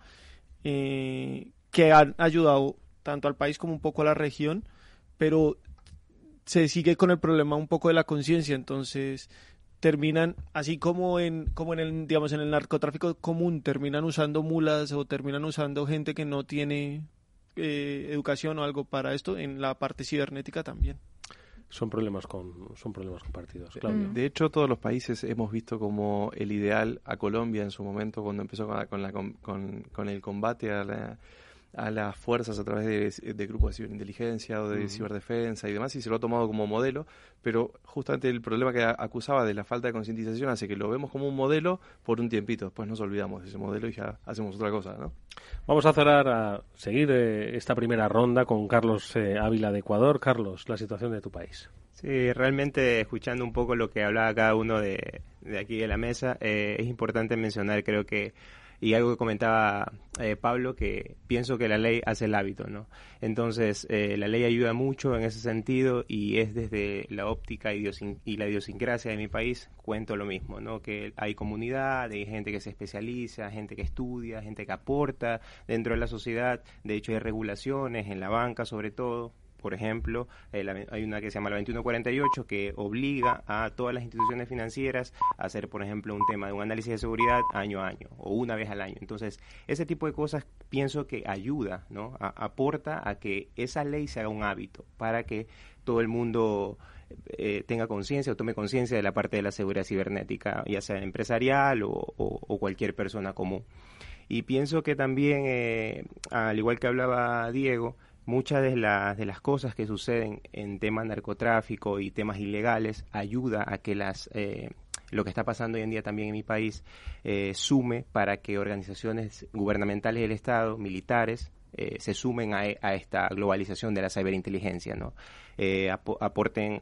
[SPEAKER 13] que han ayudado tanto al país como un poco a la región, pero se sigue con el problema un poco de la conciencia. Entonces terminan, así como en el, digamos, en el narcotráfico común, terminan usando mulas o terminan usando gente que no tiene educación o algo para esto, en la parte cibernética también.
[SPEAKER 2] Son problemas compartidos, Claudio.
[SPEAKER 10] De hecho, todos los países hemos visto como el ideal a Colombia en su momento, cuando empezó con el combate a las fuerzas a través de grupos de ciberinteligencia o de ciberdefensa y demás, y se lo ha tomado como modelo, pero justamente el problema que acusaba de la falta de concientización hace que lo vemos como un modelo por un tiempito, después nos olvidamos de ese modelo y ya hacemos otra cosa, ¿no?
[SPEAKER 2] Vamos a seguir esta primera ronda con Carlos Ávila de Ecuador. Carlos, la situación de tu país.
[SPEAKER 14] Sí, realmente escuchando un poco lo que hablaba cada uno de aquí de la mesa, es importante mencionar, creo que Y algo que comentaba Pablo, que pienso que la ley hace el hábito, ¿no? Entonces, la ley ayuda mucho en ese sentido y es desde la óptica y la idiosincrasia de mi país, cuento lo mismo, ¿no? Que hay comunidad, hay gente que se especializa, gente que estudia, gente que aporta dentro de la sociedad. De hecho, hay regulaciones en la banca, sobre todo. Por ejemplo, hay una que se llama la 2148 que obliga a todas las instituciones financieras a hacer, por ejemplo, un tema de un análisis de seguridad año a año o una vez al año. Entonces, ese tipo de cosas pienso que ayuda, ¿no? Aporta a que esa ley se haga un hábito para que todo el mundo tenga conciencia o tome conciencia de la parte de la seguridad cibernética, ya sea empresarial o cualquier persona común. Y pienso que también, al igual que hablaba Diego, muchas de las cosas que suceden en temas narcotráfico y temas ilegales ayuda a que lo que está pasando hoy en día también en mi país sume para que organizaciones gubernamentales del Estado, militares, se sumen a esta globalización de la ciberinteligencia, ¿no? Apuesten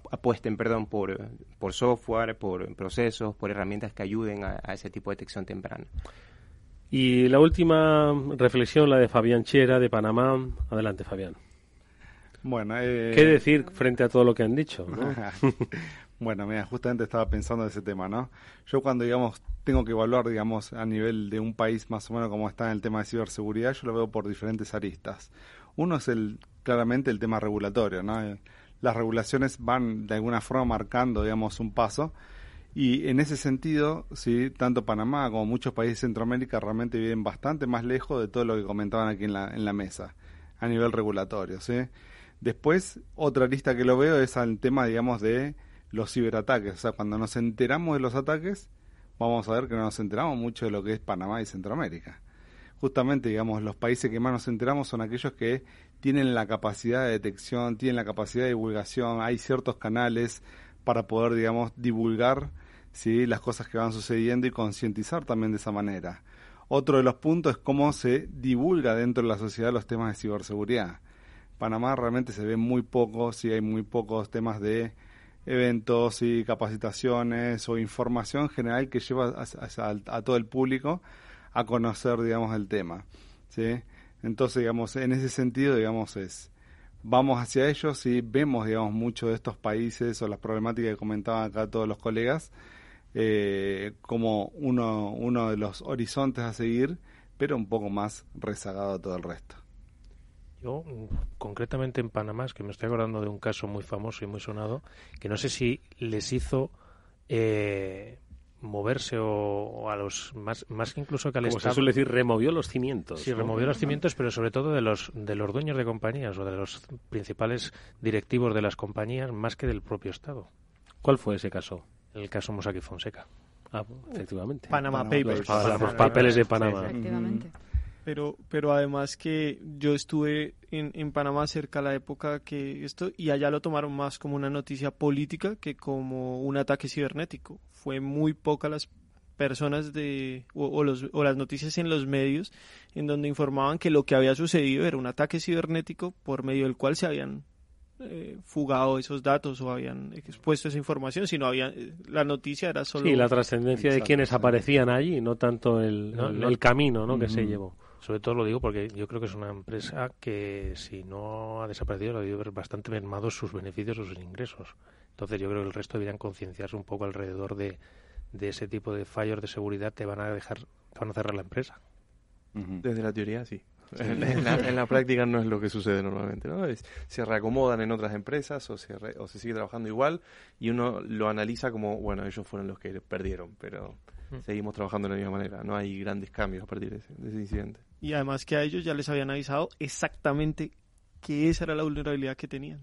[SPEAKER 14] por software, por procesos, por herramientas que ayuden a ese tipo de detección temprana.
[SPEAKER 2] Y la última reflexión, la de Fabián Chiera, de Panamá. Adelante, Fabián.
[SPEAKER 12] Bueno,
[SPEAKER 2] ¿qué decir frente a todo lo que han dicho, ¿no?
[SPEAKER 12] Bueno, mira, justamente estaba pensando en ese tema, ¿no? Yo cuando, digamos, tengo que evaluar, digamos, a nivel de un país más o menos cómo está en el tema de ciberseguridad, yo lo veo por diferentes aristas. Uno es claramente el tema regulatorio, ¿no? Las regulaciones van de alguna forma marcando, digamos, un paso. Y en ese sentido, sí, tanto Panamá como muchos países de Centroamérica realmente viven bastante más lejos de todo lo que comentaban aquí en la mesa, a nivel regulatorio, ¿sí? Después, otra lista que lo veo es al tema, digamos, de los ciberataques. O sea, cuando nos enteramos de los ataques, vamos a ver que no nos enteramos mucho de lo que es Panamá y Centroamérica. Justamente, digamos, los países que más nos enteramos son aquellos que tienen la capacidad de detección, tienen la capacidad de divulgación, hay ciertos canales para poder, digamos, divulgar, ¿sí?, las cosas que van sucediendo y concientizar también de esa manera. Otro de los puntos es cómo se divulga dentro de la sociedad los temas de ciberseguridad. Panamá realmente se ve muy poco, sí, hay muy pocos temas de eventos y capacitaciones o información general que lleva a todo el público a conocer, digamos, el tema, ¿sí? Entonces, digamos, en ese sentido, digamos, vamos hacia ellos y vemos, digamos, mucho de estos países o las problemáticas que comentaban acá todos los colegas como uno de los horizontes a seguir, pero un poco más rezagado a todo el resto.
[SPEAKER 4] Yo, concretamente en Panamá, es que me estoy acordando de un caso muy famoso y muy sonado, que no sé si les hizo moverse o a los más que incluso que al
[SPEAKER 2] Estado.
[SPEAKER 4] Estado.
[SPEAKER 2] Se suele decir, removió los cimientos.
[SPEAKER 4] Sí,
[SPEAKER 2] ¿no?
[SPEAKER 4] removió los cimientos, pero sobre todo de los dueños de compañías o de los principales directivos de las compañías, más que del propio Estado.
[SPEAKER 2] ¿Cuál fue ese caso?
[SPEAKER 4] El caso Mossack Fonseca.
[SPEAKER 2] Efectivamente.
[SPEAKER 13] Panama Papers.
[SPEAKER 2] Los papeles de Panamá.
[SPEAKER 3] Sí, efectivamente.
[SPEAKER 13] Pero además que yo estuve en Panamá cerca de la época que y allá lo tomaron más como una noticia política que como un ataque cibernético. Fue muy poca las personas o las noticias en los medios en donde informaban que lo que había sucedido era un ataque cibernético por medio del cual se habían fugado esos datos o habían expuesto esa información, sino la noticia era solo...
[SPEAKER 2] Sí, la trascendencia de quienes aparecían allí, no tanto el camino, ¿no? que se llevó.
[SPEAKER 4] Sobre todo lo digo porque yo creo que es una empresa que si no ha desaparecido, debe haber bastante mermados sus beneficios o sus ingresos. Entonces yo creo que el resto deberían concienciarse un poco alrededor de ese tipo de fallos de seguridad que van a cerrar la empresa.
[SPEAKER 10] Desde la teoría, sí. En la práctica no es lo que sucede normalmente, ¿no? Se reacomodan en otras empresas o se sigue trabajando igual y uno lo analiza como, bueno, ellos fueron los que perdieron, pero seguimos trabajando de la misma manera. No hay grandes cambios a partir de ese incidente.
[SPEAKER 13] Y además que a ellos ya les habían avisado exactamente que esa era la vulnerabilidad que tenían.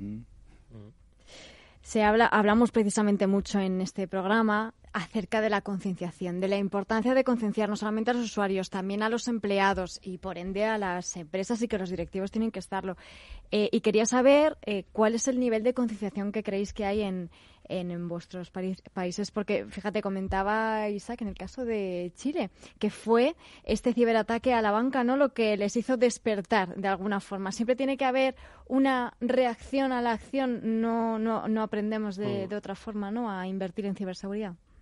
[SPEAKER 3] Hablamos precisamente mucho en este programa acerca de la concienciación, de la importancia de concienciar no solamente a los usuarios, también a los empleados y por ende a las empresas, y que los directivos tienen que estarlo. Y quería saber cuál es el nivel de concienciación que creéis que hay en vuestros países, porque fíjate, comentaba Isaac en el caso de Chile, que fue este ciberataque a la banca, ¿no?, lo que les hizo despertar de alguna forma. Siempre tiene que haber una reacción a la acción, no aprendemos de otra forma, ¿no?, a invertir en ciberseguridad.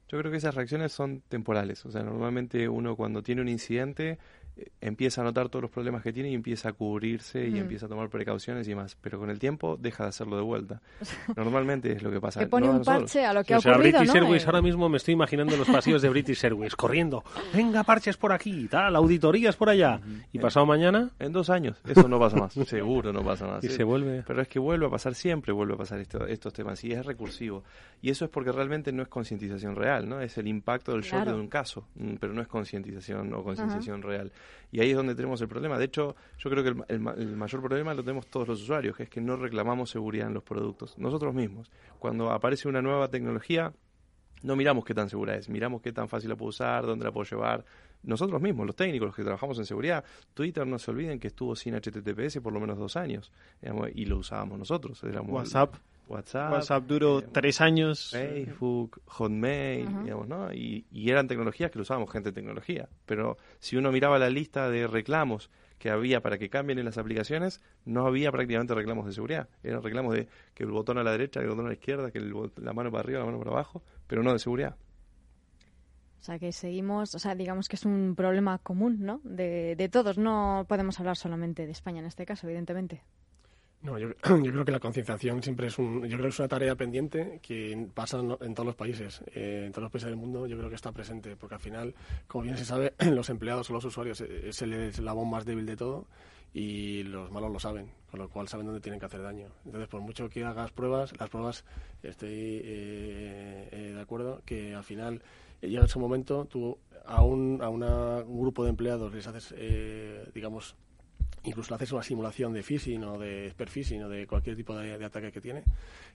[SPEAKER 10] Yo creo que esas reacciones son temporales. O sea, normalmente uno cuando tiene un incidente empieza a notar todos los problemas que tiene y empieza a cubrirse y empieza a tomar precauciones y más. Pero con el tiempo deja de hacerlo de vuelta. Normalmente es lo que pasa.
[SPEAKER 3] Que pone un parche a lo que ha ocurrido,
[SPEAKER 2] British
[SPEAKER 3] ¿no?
[SPEAKER 2] Airways, ahora mismo me estoy imaginando los pasillos de British Airways corriendo. Venga, parches por aquí, tal, auditorías por allá. ¿Y pasado mañana?
[SPEAKER 10] En 2 años. Eso no pasa más. Seguro no pasa más.
[SPEAKER 2] Y se vuelve.
[SPEAKER 10] Pero es que vuelve a pasar, siempre vuelve a pasar estos temas. Y es recursivo. Y eso es porque realmente no es concientización real, ¿no? Es el impacto del shock de un caso. Pero no es concientización o concienciación real. Y ahí es donde tenemos el problema. De hecho, yo creo que el mayor problema lo tenemos todos los usuarios, que es que no reclamamos seguridad en los productos. Nosotros mismos. Cuando aparece una nueva tecnología, no miramos qué tan segura es, miramos qué tan fácil la puedo usar, dónde la puedo llevar. Nosotros mismos, los técnicos, los que trabajamos en seguridad, Twitter, no se olviden que estuvo sin HTTPS por lo menos 2 años, digamos, y lo usábamos nosotros.
[SPEAKER 13] WhatsApp duró 3 años.
[SPEAKER 10] Facebook, Hotmail, digamos, ¿no? Y eran tecnologías que lo usábamos gente de tecnología. Pero si uno miraba la lista de reclamos que había para que cambien en las aplicaciones, no había prácticamente reclamos de seguridad. Eran reclamos de que el botón a la derecha, que el botón a la izquierda, que la mano para arriba, la mano para abajo, pero no de seguridad.
[SPEAKER 3] O sea, que seguimos, digamos que es un problema común, ¿no? De todos, no podemos hablar solamente de España en este caso, evidentemente.
[SPEAKER 11] No, yo creo que la concienciación siempre es una tarea pendiente que pasa en todos los países. En todos los países del mundo yo creo que está presente, porque al final, como bien se sabe, los empleados o los usuarios es el eslabón más débil de todo y los malos lo saben, con lo cual saben dónde tienen que hacer daño. Entonces, por mucho que hagas las pruebas, estoy de acuerdo que al final llega ese momento, tú a un grupo de empleados les haces, digamos, incluso le haces una simulación de phishing o de spear phishing o de cualquier tipo de ataque que tiene,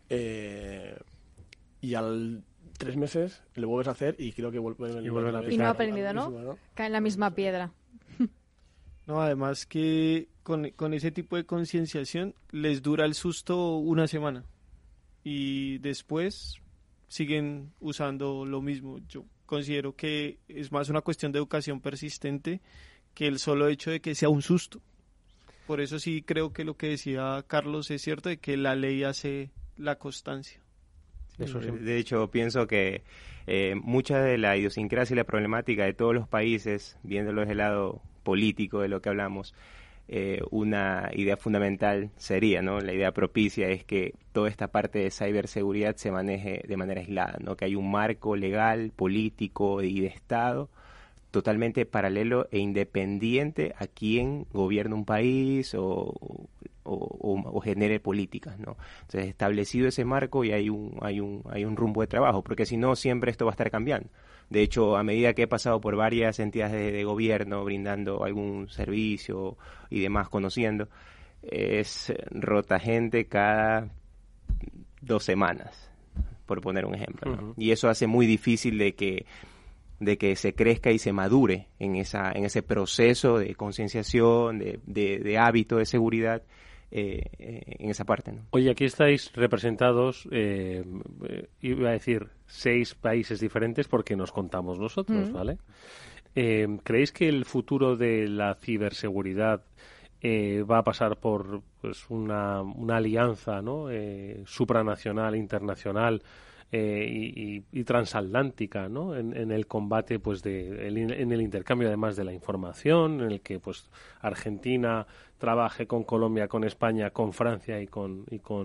[SPEAKER 11] y al 3 meses lo vuelves a hacer y creo que vuelven a pisar.
[SPEAKER 3] Y no ha aprendido, ¿no? Cae en la misma piedra.
[SPEAKER 13] No, además que con ese tipo de concienciación les dura el susto 1 semana y después siguen usando lo mismo. Yo considero que es más una cuestión de educación persistente que el solo hecho de que sea un susto. Por eso sí creo que lo que decía Carlos es cierto, de que la ley hace la constancia.
[SPEAKER 14] De hecho, pienso que mucha de la idiosincrasia y la problemática de todos los países, viéndolo desde el lado político de lo que hablamos, una idea fundamental sería, ¿no? La idea propicia es que toda esta parte de ciberseguridad se maneje de manera aislada, ¿no? Que hay un marco legal, político y de Estado totalmente paralelo e independiente a quien gobierna un país o genere políticas, ¿no? Entonces, establecido ese marco y hay un rumbo de trabajo, porque si no, siempre esto va a estar cambiando. De hecho, a medida que he pasado por varias entidades de gobierno, brindando algún servicio y demás, conociendo, es rota gente cada 2 semanas, por poner un ejemplo, ¿no? Y eso hace muy difícil de que se crezca y se madure en ese proceso de concienciación, de hábito de seguridad, en esa parte, ¿no?
[SPEAKER 2] Oye, aquí estáis representados, iba a decir 6 países diferentes porque nos contamos nosotros, ¿vale? ¿Creéis que el futuro de la ciberseguridad va a pasar por una alianza, ¿no? Supranacional, internacional, y transatlántica, ¿no? En el combate, en el intercambio además de la información, en el que Argentina trabaje con Colombia, con España, con Francia y con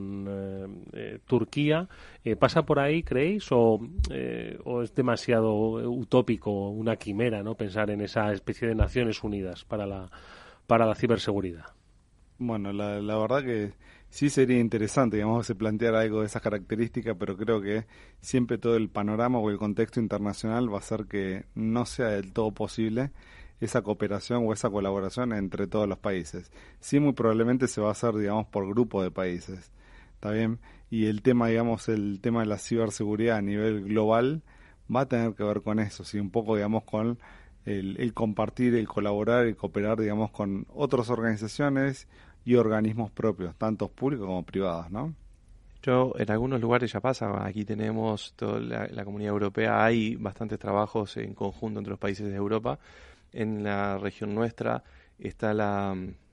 [SPEAKER 2] Turquía. ¿Pasa por ahí, creéis, o es demasiado utópico, una quimera, ¿no? Pensar en esa especie de Naciones Unidas para la ciberseguridad?
[SPEAKER 12] Bueno, la verdad que sí sería interesante, digamos, que se planteara algo de esas características, pero creo que siempre todo el panorama o el contexto internacional va a hacer que no sea del todo posible esa cooperación o esa colaboración entre todos los países. Sí, muy probablemente se va a hacer, digamos, por grupo de países, ¿está bien? Y el tema de la ciberseguridad a nivel global va a tener que ver con eso, sí, un poco, digamos, con el compartir, el colaborar, el cooperar, digamos, con otras organizaciones y organismos propios, tanto públicos como privados, ¿no?
[SPEAKER 10] En algunos lugares ya pasa, aquí tenemos toda la comunidad europea, hay bastantes trabajos en conjunto entre los países de Europa. En la región nuestra está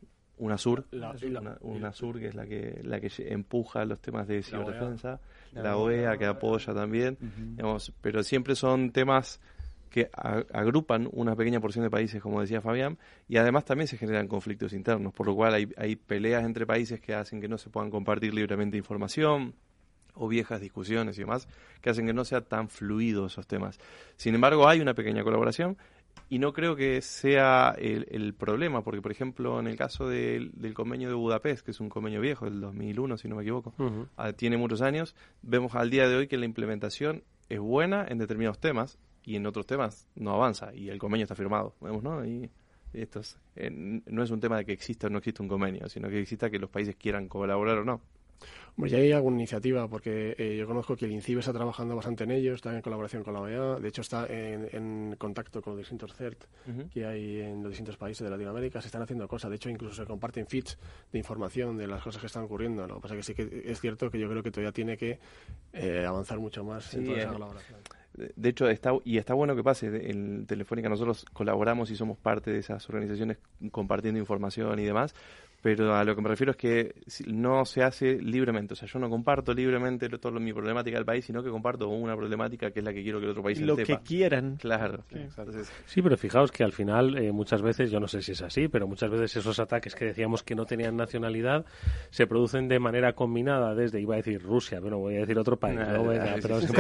[SPEAKER 10] UNASUR, UNASUR, que es la que empuja los temas de ciberdefensa, la OEA que apoya también, digamos, pero siempre son temas que agrupan una pequeña porción de países, como decía Fabián, y además también se generan conflictos internos, por lo cual hay peleas entre países que hacen que no se puedan compartir libremente información, o viejas discusiones y demás, que hacen que no sea tan fluido esos temas. Sin embargo, hay una pequeña colaboración, y no creo que sea el problema, porque, por ejemplo, en el caso del convenio de Budapest, que es un convenio viejo, del 2001, si no me equivoco, tiene muchos años, vemos al día de hoy que la implementación es buena en determinados temas, y en otros temas no avanza, y el convenio está firmado, vemos, ¿no? Y esto no es un tema de que exista o no exista un convenio, sino que exista que los países quieran colaborar o no.
[SPEAKER 11] Bueno, ya hay alguna iniciativa, porque yo conozco que el INCIBE está trabajando bastante en ello, está en colaboración con la OEA, de hecho está en contacto con los distintos CERT que hay en los distintos países de Latinoamérica, se están haciendo cosas, de hecho incluso se comparten feeds de información de las cosas que están ocurriendo. Lo que pasa es que sí que es cierto que yo creo que todavía tiene que avanzar mucho más en toda esa colaboración.
[SPEAKER 10] De hecho, está bueno que pase. En Telefónica nosotros colaboramos y somos parte de esas organizaciones compartiendo información y demás, pero a lo que me refiero es que no se hace libremente. O sea, yo no comparto libremente toda mi problemática del país, sino que comparto una problemática que es la que quiero que el otro país
[SPEAKER 13] lo
[SPEAKER 10] sepa.
[SPEAKER 13] Que quieran.
[SPEAKER 10] Claro.
[SPEAKER 13] Sí.
[SPEAKER 10] Entonces,
[SPEAKER 2] sí, pero fijaos que al final muchas veces, yo no sé si es así, pero muchas veces esos ataques que decíamos que no tenían nacionalidad se producen de manera combinada desde, iba a decir Rusia, pero voy a decir otro país, pero es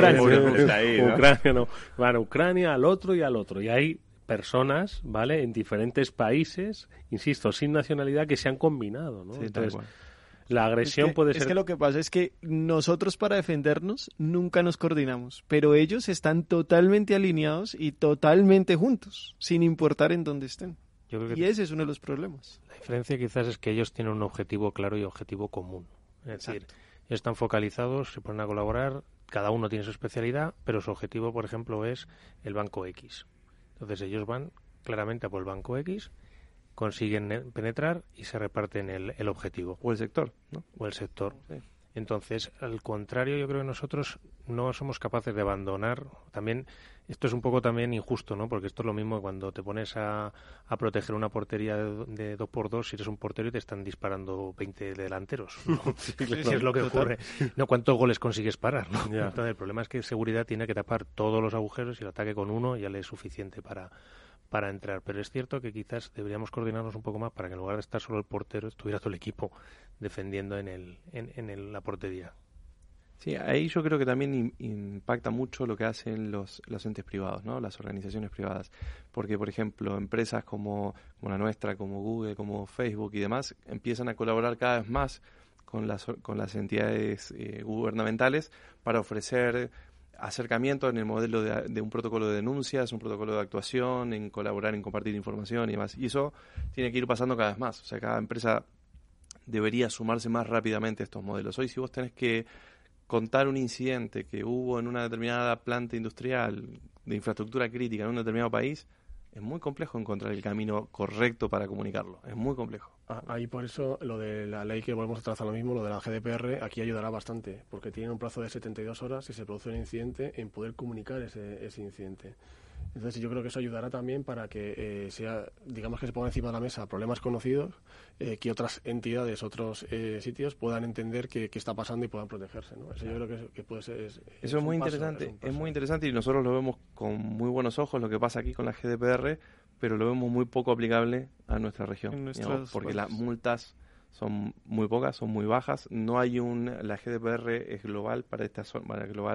[SPEAKER 2] Ucrania, no. Bueno, Ucrania al otro, y hay personas, ¿vale?, en diferentes países, insisto, sin nacionalidad, que se han combinado, ¿no?
[SPEAKER 10] Sí,
[SPEAKER 2] entonces, la agresión puede ser...
[SPEAKER 13] Es que lo que pasa es que nosotros para defendernos nunca nos coordinamos, pero ellos están totalmente alineados y totalmente juntos, sin importar en dónde estén.
[SPEAKER 4] Yo creo que
[SPEAKER 13] y ese es uno de los problemas.
[SPEAKER 4] La diferencia quizás es que ellos tienen un objetivo claro y objetivo común. Es decir, están focalizados, se ponen a colaborar, cada uno tiene su especialidad, pero su objetivo, por ejemplo, es el banco X. Entonces ellos van claramente a por el banco X, consiguen penetrar y se reparten el objetivo.
[SPEAKER 10] O el sector, ¿no?
[SPEAKER 4] O el sector.
[SPEAKER 10] Sí.
[SPEAKER 4] Entonces, al contrario, yo creo que nosotros no somos capaces de abandonar. También, esto es un poco también injusto, ¿no? Porque esto es lo mismo cuando te pones a proteger una portería de 2x2, si eres un portero y te están disparando 20 delanteros, ¿no? Sí, es lo que ocurre. No, ¿cuántos goles consigues parar, ¿no? Entonces, el problema es que seguridad tiene que tapar todos los agujeros y el ataque con uno ya le es suficiente para entrar. Pero es cierto que quizás deberíamos coordinarnos un poco más para que en lugar de estar solo el portero estuviera todo el equipo defendiendo en la portería.
[SPEAKER 10] Sí, ahí yo creo que también impacta mucho lo que hacen los entes privados, ¿no? Las organizaciones privadas. Porque, por ejemplo, empresas como la nuestra, como Google, como Facebook y demás, empiezan a colaborar cada vez más con las entidades gubernamentales para ofrecer acercamiento en el modelo de un protocolo de denuncias, un protocolo de actuación, en colaborar, en compartir información y demás. Y eso tiene que ir pasando cada vez más. O sea, cada empresa debería sumarse más rápidamente a estos modelos. Hoy, si vos tenés que contar un incidente que hubo en una determinada planta industrial de infraestructura crítica en un determinado país, es muy complejo encontrar el camino correcto para comunicarlo. Es muy complejo.
[SPEAKER 11] Ahí por eso lo de la ley, que volvemos a trazar lo mismo, lo de la GDPR, aquí ayudará bastante, porque tiene un plazo de 72 horas si se produce un incidente en poder comunicar ese incidente. Entonces yo creo que eso ayudará también para que digamos que se pongan encima de la mesa problemas conocidos, que otras entidades, otros sitios puedan entender qué está pasando y puedan protegerse, ¿no? Eso yo creo que puede ser... Eso
[SPEAKER 10] es muy interesante, es muy interesante y nosotros lo vemos con muy buenos ojos lo que pasa aquí con la GDPR, pero lo vemos muy poco aplicable a nuestra región, digamos, porque las multas son muy pocas, son muy bajas. No hay la GDPR es global para esta zona,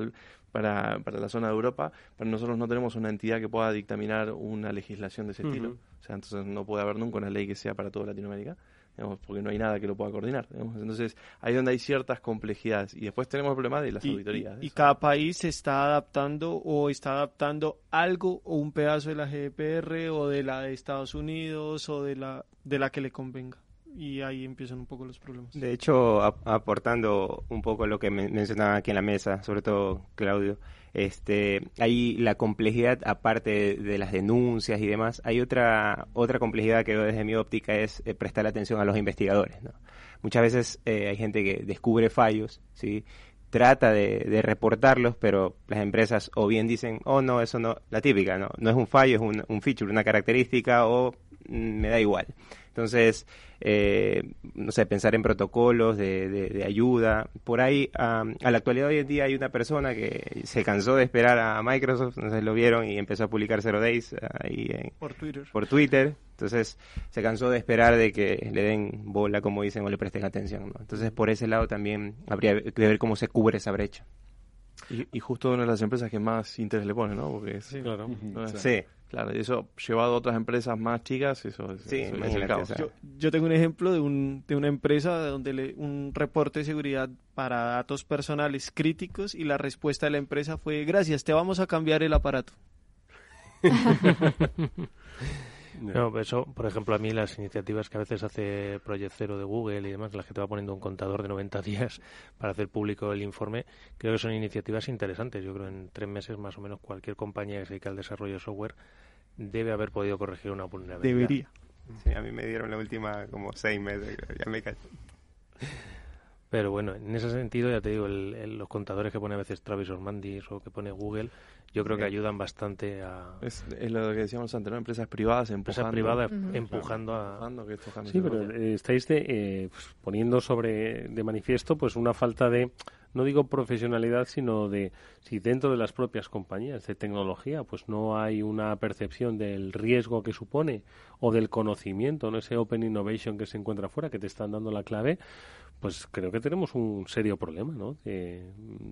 [SPEAKER 10] para la zona de Europa, pero nosotros no tenemos una entidad que pueda dictaminar una legislación de ese estilo. O sea, entonces no puede haber nunca una ley que sea para toda Latinoamérica, digamos, porque no hay nada que lo pueda coordinar, digamos. Entonces, ahí donde hay ciertas complejidades. Y después tenemos el problema de las auditorías.
[SPEAKER 13] Y cada país se está adaptando algo o un pedazo de la GDPR o de la de Estados Unidos o de la que le convenga. Y ahí empiezan un poco los problemas.
[SPEAKER 14] De hecho, aportando un poco lo que mencionaba aquí en la mesa, sobre todo Claudio, hay la complejidad, aparte de las denuncias y demás, hay otra complejidad que desde mi óptica es prestar atención a los investigadores, ¿no? Muchas veces hay gente que descubre fallos, ¿sí? Trata de reportarlos, pero las empresas o bien dicen, oh no, eso no, la típica, no es un fallo, es un feature, una característica, o me da igual. Entonces, no sé, pensar en protocolos de ayuda. Por ahí, a la actualidad hoy en día hay una persona que se cansó de esperar a Microsoft, entonces lo vieron y empezó a publicar Zero Days ahí por Twitter. Entonces, se cansó de esperar de que le den bola, como dicen, o le presten atención, ¿no? Entonces, por ese lado también habría que ver cómo se cubre esa brecha.
[SPEAKER 10] Y justo una de las empresas que más interés le pone, ¿no? Porque
[SPEAKER 2] sí, claro.
[SPEAKER 14] Sí.
[SPEAKER 10] Claro, y eso llevado a otras empresas más chicas, eso es el caos.
[SPEAKER 13] Yo tengo un ejemplo de una empresa donde un reporte de seguridad para datos personales críticos y la respuesta de la empresa fue: gracias, te vamos a cambiar el aparato.
[SPEAKER 4] No, eso, por ejemplo, a mí las iniciativas que a veces hace Project Zero de Google y demás, las que te va poniendo un contador de 90 días para hacer público el informe, creo que son iniciativas interesantes. Yo creo que en 3 meses más o menos cualquier compañía que se dedique al desarrollo de software debe haber podido corregir una vulnerabilidad.
[SPEAKER 13] Debería.
[SPEAKER 14] Sí, a mí me dieron la última como 6 meses, ya me cacho.
[SPEAKER 4] Pero bueno, en ese sentido, ya te digo, los contadores que pone a veces Travis Ormandis o que pone Google, yo creo que ayudan bastante a...
[SPEAKER 10] Es lo que decíamos antes, ¿no? Empresas privadas empujando.
[SPEAKER 4] Empresas privadas empujando a...
[SPEAKER 10] Que estos cambios
[SPEAKER 2] sí, pero estáis pues, poniendo de manifiesto pues una falta de, no digo profesionalidad, sino de si dentro de las propias compañías de tecnología pues no hay una percepción del riesgo que supone o del conocimiento, no ese Open Innovation que se encuentra afuera, que te están dando la clave, pues creo que tenemos un serio problema, ¿no? De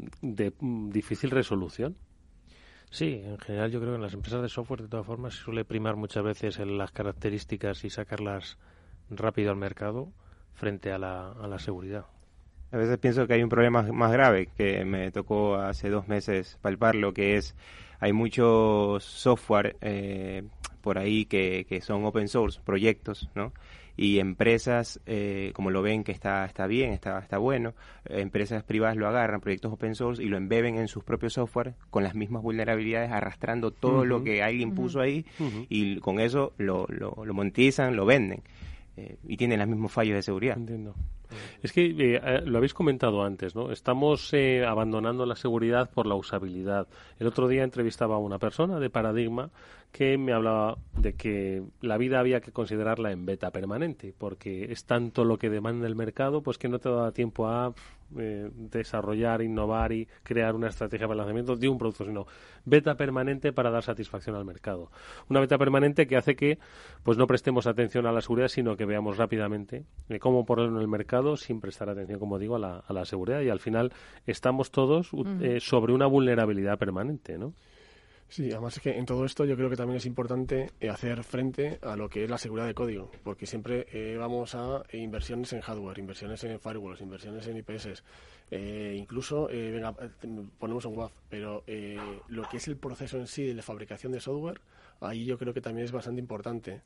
[SPEAKER 2] difícil resolución.
[SPEAKER 4] Sí, en general yo creo que en las empresas de software de todas formas se suele primar muchas veces en las características y sacarlas rápido al mercado frente a la seguridad.
[SPEAKER 14] A veces pienso que hay un problema más grave que me tocó hace 2 meses palparlo, que es hay muchos software por ahí que son open source, proyectos, ¿no? Y empresas, como lo ven que está bien, está bueno, empresas privadas lo agarran, proyectos open source, y lo embeben en sus propios software con las mismas vulnerabilidades, arrastrando todo lo que alguien puso ahí, y con eso lo monetizan, lo venden. Y tienen los mismos fallos de seguridad.
[SPEAKER 2] Entiendo. Es que lo habéis comentado antes, ¿no? Estamos abandonando la seguridad por la usabilidad. El otro día entrevistaba a una persona de Paradigma que me hablaba de que la vida había que considerarla en beta permanente, porque es tanto lo que demanda el mercado, pues que no te da tiempo a desarrollar, innovar y crear una estrategia para el lanzamiento de un producto, sino beta permanente para dar satisfacción al mercado. Una beta permanente que hace que pues no prestemos atención a la seguridad, sino que veamos rápidamente cómo ponerlo en el mercado sin prestar atención, como digo, a la seguridad, y al final estamos todos sobre una vulnerabilidad permanente, ¿no?
[SPEAKER 11] Sí, además es que en todo esto yo creo que también es importante hacer frente a lo que es la seguridad de código, porque siempre vamos a inversiones en hardware, inversiones en firewalls, inversiones en IPS, incluso ponemos un WAF, pero lo que es el proceso en sí de la fabricación de software, ahí yo creo que también es bastante importante.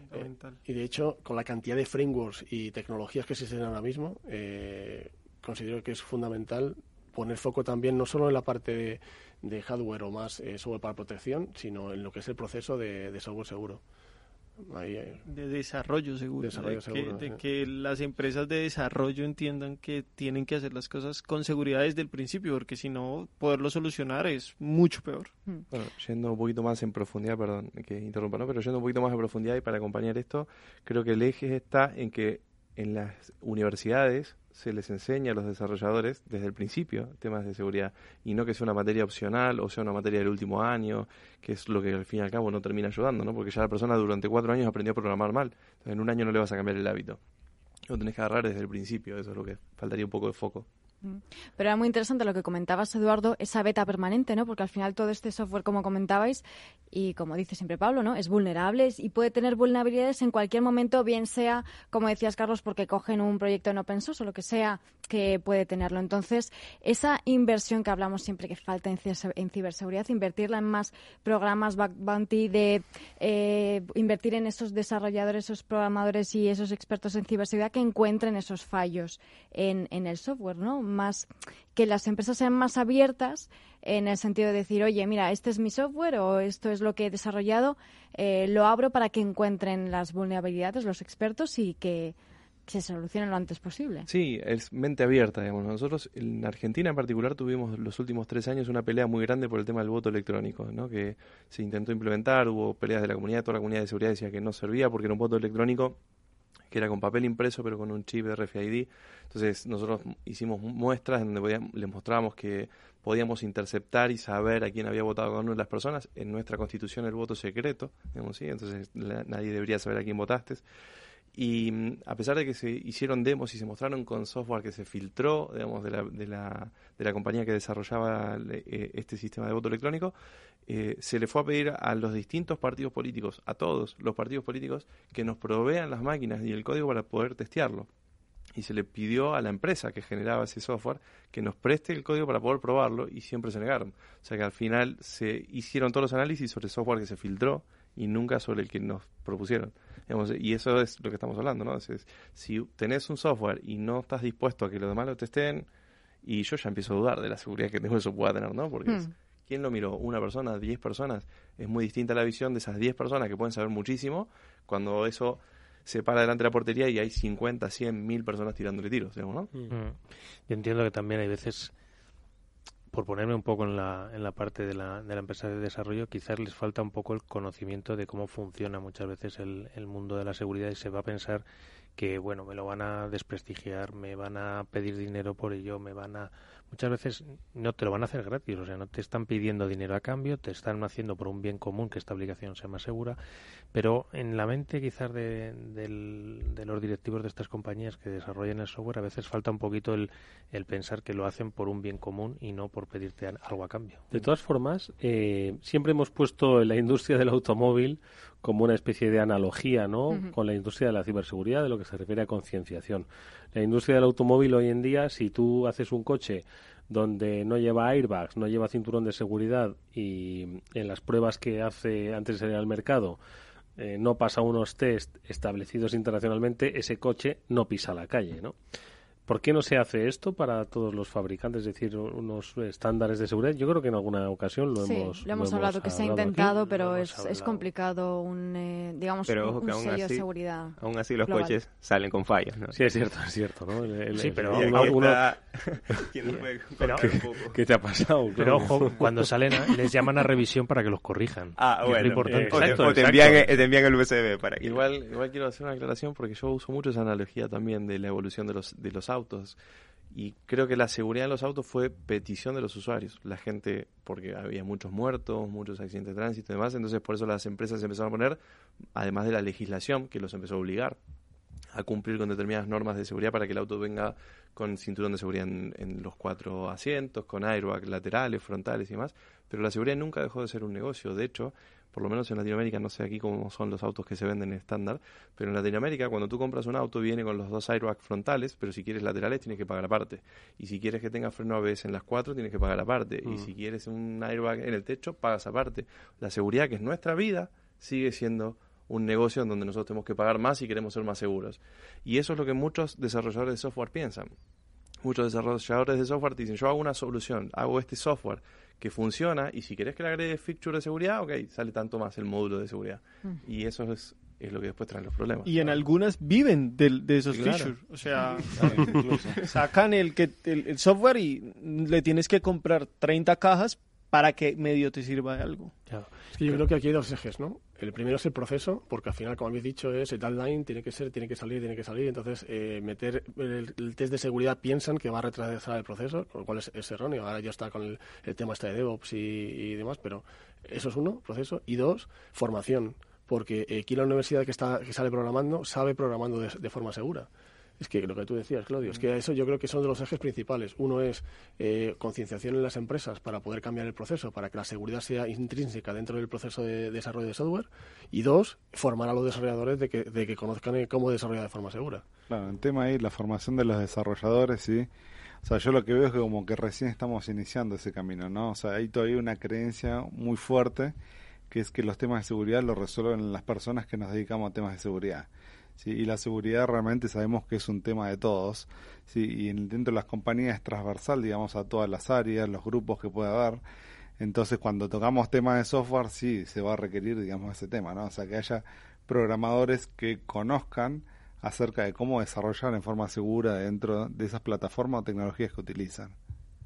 [SPEAKER 11] Y de hecho, con la cantidad de frameworks y tecnologías que existen ahora mismo, considero que es fundamental poner foco también no solo en la parte de hardware o más software para protección, sino en lo que es el proceso de software seguro.
[SPEAKER 13] De desarrollo seguro. Que las empresas de desarrollo entiendan que tienen que hacer las cosas con seguridad desde el principio, porque si no, poderlo solucionar es mucho peor.
[SPEAKER 10] Bueno, yendo un poquito más en profundidad, perdón que interrumpa, ¿no? Pero yendo un poquito más en profundidad y para acompañar esto, creo que el eje está en que en las universidades se les enseña a los desarrolladores desde el principio temas de seguridad, y no que sea una materia opcional o sea una materia del último año, que es lo que al fin y al cabo no termina ayudando, ¿no? Porque ya la persona durante 4 años aprendió a programar mal, entonces en un año no le vas a cambiar el hábito, lo tenés que agarrar desde el principio, eso es lo que faltaría un poco de foco.
[SPEAKER 3] Pero era muy interesante lo que comentabas, Eduardo, esa beta permanente, ¿no? Porque al final todo este software, como comentabais, y como dice siempre Pablo, ¿no? Es vulnerable y puede tener vulnerabilidades en cualquier momento, bien sea, como decías, Carlos, porque cogen un proyecto en open source o lo que sea que puede tenerlo. Entonces, esa inversión que hablamos siempre que falta en ciberseguridad, invertirla en más programas bug bounty, de invertir en esos desarrolladores, esos programadores y esos expertos en ciberseguridad que encuentren esos fallos en el software, ¿no? Más que las empresas sean más abiertas en el sentido de decir, oye, mira, este es mi software o esto es lo que he desarrollado, lo abro para que encuentren las vulnerabilidades los expertos y que se solucionen lo antes posible.
[SPEAKER 10] Sí, es mente abierta, digamos. Nosotros en Argentina en particular tuvimos los últimos 3 años una pelea muy grande por el tema del voto electrónico, ¿no? Que se intentó implementar, hubo peleas de la comunidad, toda la comunidad de seguridad decía que no servía porque era un voto electrónico que era con papel impreso pero con un chip de RFID. Entonces nosotros hicimos muestras donde les mostrábamos que podíamos interceptar y saber a quién había votado cada una de las personas. En nuestra Constitución el voto es secreto, digamos, ¿sí? Entonces nadie debería saber a quién votaste. Y a pesar de que se hicieron demos y se mostraron con software que se filtró, digamos, de la compañía que desarrollaba este sistema de voto electrónico, se le fue a pedir a los distintos partidos políticos, a todos los partidos políticos, que nos provean las máquinas y el código para poder testearlo. Y se le pidió a la empresa que generaba ese software que nos preste el código para poder probarlo, y siempre se negaron. O sea que al final se hicieron todos los análisis sobre el software que se filtró y nunca sobre el que nos propusieron. Digamos, y eso es lo que estamos hablando, ¿no? Si tenés un software y no estás dispuesto a que los demás lo testeen, y yo ya empiezo a dudar de la seguridad que eso pueda tener, ¿no? Porque ¿quién lo miró? ¿Una persona? ¿10 personas? Es muy distinta la visión de esas 10 personas que pueden saber muchísimo cuando eso se para delante de la portería y hay 50, 100, 1000 personas tirándole tiros, digamos, ¿no?
[SPEAKER 4] Yo entiendo que también hay veces, por ponerme un poco en la parte de la empresa de desarrollo, quizás les falta un poco el conocimiento de cómo funciona muchas veces el mundo de la seguridad, y se va a pensar que, bueno, me lo van a desprestigiar, me van a pedir dinero por ello, muchas veces no te lo van a hacer gratis, o sea, no te están pidiendo dinero a cambio, te están haciendo por un bien común que esta aplicación sea más segura, pero en la mente quizás de los directivos de estas compañías que desarrollan el software, a veces falta un poquito el pensar que lo hacen por un bien común y no por pedirte algo a cambio.
[SPEAKER 2] De todas formas, siempre hemos puesto la industria del automóvil como una especie de analogía, ¿no? Con la industria de la ciberseguridad, de lo que se refiere a concienciación. La industria del automóvil hoy en día, si tú haces un coche donde no lleva airbags, no lleva cinturón de seguridad, y en las pruebas que hace antes de salir al mercado no pasa unos test establecidos internacionalmente, ese coche no pisa la calle, ¿no? ¿Por qué no se hace esto para todos los fabricantes? Es decir, unos estándares de seguridad. Yo creo que en alguna ocasión lo hemos
[SPEAKER 3] hablado, que se ha intentado, aquí, pero es complicado un
[SPEAKER 14] pero
[SPEAKER 3] un sello de seguridad.
[SPEAKER 14] Aún así los
[SPEAKER 3] global.
[SPEAKER 14] Coches salen con fallas, ¿no?
[SPEAKER 2] Sí, es cierto, ¿no?
[SPEAKER 4] Sí, pero
[SPEAKER 2] ¿Qué te ha pasado?
[SPEAKER 4] Pero ojo, cuando salen les llaman a revisión para que los corrijan.
[SPEAKER 14] Bueno.
[SPEAKER 4] Es importante.
[SPEAKER 14] Exacto. Te envían el USB para que...
[SPEAKER 10] Igual quiero hacer una aclaración, porque yo uso mucho esa analogía también de la evolución de los autos, y creo que la seguridad en los autos fue petición de los usuarios, la gente, porque había muchos muertos, muchos accidentes de tránsito y demás, entonces por eso las empresas empezaron a poner, además de la legislación que los empezó a obligar a cumplir con determinadas normas de seguridad para que el auto venga con cinturón de seguridad en los 4 asientos, con airbag laterales, frontales y demás, pero la seguridad nunca dejó de ser un negocio. De hecho, por lo menos en Latinoamérica, no sé aquí cómo son los autos que se venden estándar, pero en Latinoamérica cuando tú compras un auto viene con los 2 airbags frontales, pero si quieres laterales tienes que pagar aparte, y si quieres que tenga freno ABS en las 4 tienes que pagar aparte, y si quieres un airbag en el techo pagas aparte. La seguridad, que es nuestra vida, sigue siendo un negocio en donde nosotros tenemos que pagar más y queremos ser más seguros, y eso es lo que muchos desarrolladores de software piensan. Muchos desarrolladores de software dicen, yo hago una solución, hago este software que funciona, y si querés que le agregue feature de seguridad, ok, sale tanto más el módulo de seguridad. Y eso es lo que después trae los problemas.
[SPEAKER 13] Y en algunas viven de esos features. O sea, sacan el software y le tienes que comprar 30 cajas para que medio te sirva de algo.
[SPEAKER 11] Claro. Es que yo creo que aquí hay 2 ejes, ¿no? El primero es el proceso, porque al final, como habéis dicho, es el deadline, tiene que salir. Entonces, meter el test de seguridad, piensan que va a retrasar el proceso, con lo cual es erróneo. Ahora ya está con el tema de DevOps y demás, pero eso es uno, proceso. Y 2, formación, porque aquí la universidad que sale programando, sabe programando de forma segura. Es que lo que tú decías, Claudio, es que eso yo creo que son de los ejes principales. Uno es concienciación en las empresas para poder cambiar el proceso, para que la seguridad sea intrínseca dentro del proceso de desarrollo de software. Y 2, formar a los desarrolladores de que conozcan cómo desarrollar de forma segura.
[SPEAKER 12] Claro, el tema ahí, la formación de los desarrolladores, sí. O sea, yo lo que veo es que como que recién estamos iniciando ese camino, ¿no? O sea, hay todavía una creencia muy fuerte que es que los temas de seguridad los resuelven las personas que nos dedicamos a temas de seguridad. Sí, y la seguridad realmente sabemos que es un tema de todos, sí, y dentro de las compañías es transversal, digamos, a todas las áreas, los grupos que puede haber. Entonces, cuando tocamos temas de software, sí, se va a requerir, digamos, ese tema, ¿no? O sea, que haya programadores que conozcan acerca de cómo desarrollar en forma segura dentro de esas plataformas o tecnologías que utilizan.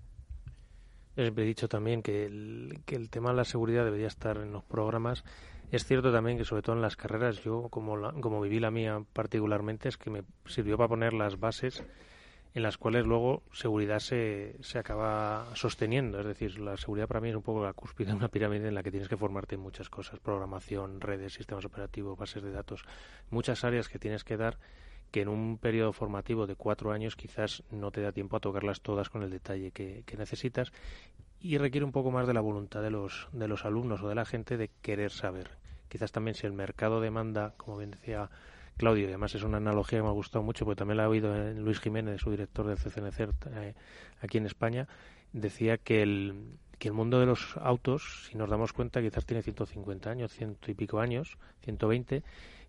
[SPEAKER 4] Yo siempre he dicho también que el tema de la seguridad debería estar en los programas Es cierto también que, sobre todo en las carreras, yo, como viví la mía particularmente, es que me sirvió para poner las bases en las cuales luego seguridad se acaba sosteniendo. Es decir, la seguridad para mí es un poco la cúspide de una pirámide en la que tienes que formarte en muchas cosas: programación, redes, sistemas operativos, bases de datos, muchas áreas que tienes que dar, que en un periodo formativo de 4 años quizás no te da tiempo a tocarlas todas con el detalle que necesitas, y requiere un poco más de la voluntad de los alumnos o de la gente de querer saber. Quizás también, si el mercado demanda, como bien decía Claudio, y además es una analogía que me ha gustado mucho, porque también la he oído en Luis Jiménez, su director del CCNCERT aquí en España, decía que el mundo de los autos, si nos damos cuenta, quizás tiene 150 años, 100 y pico años, 120,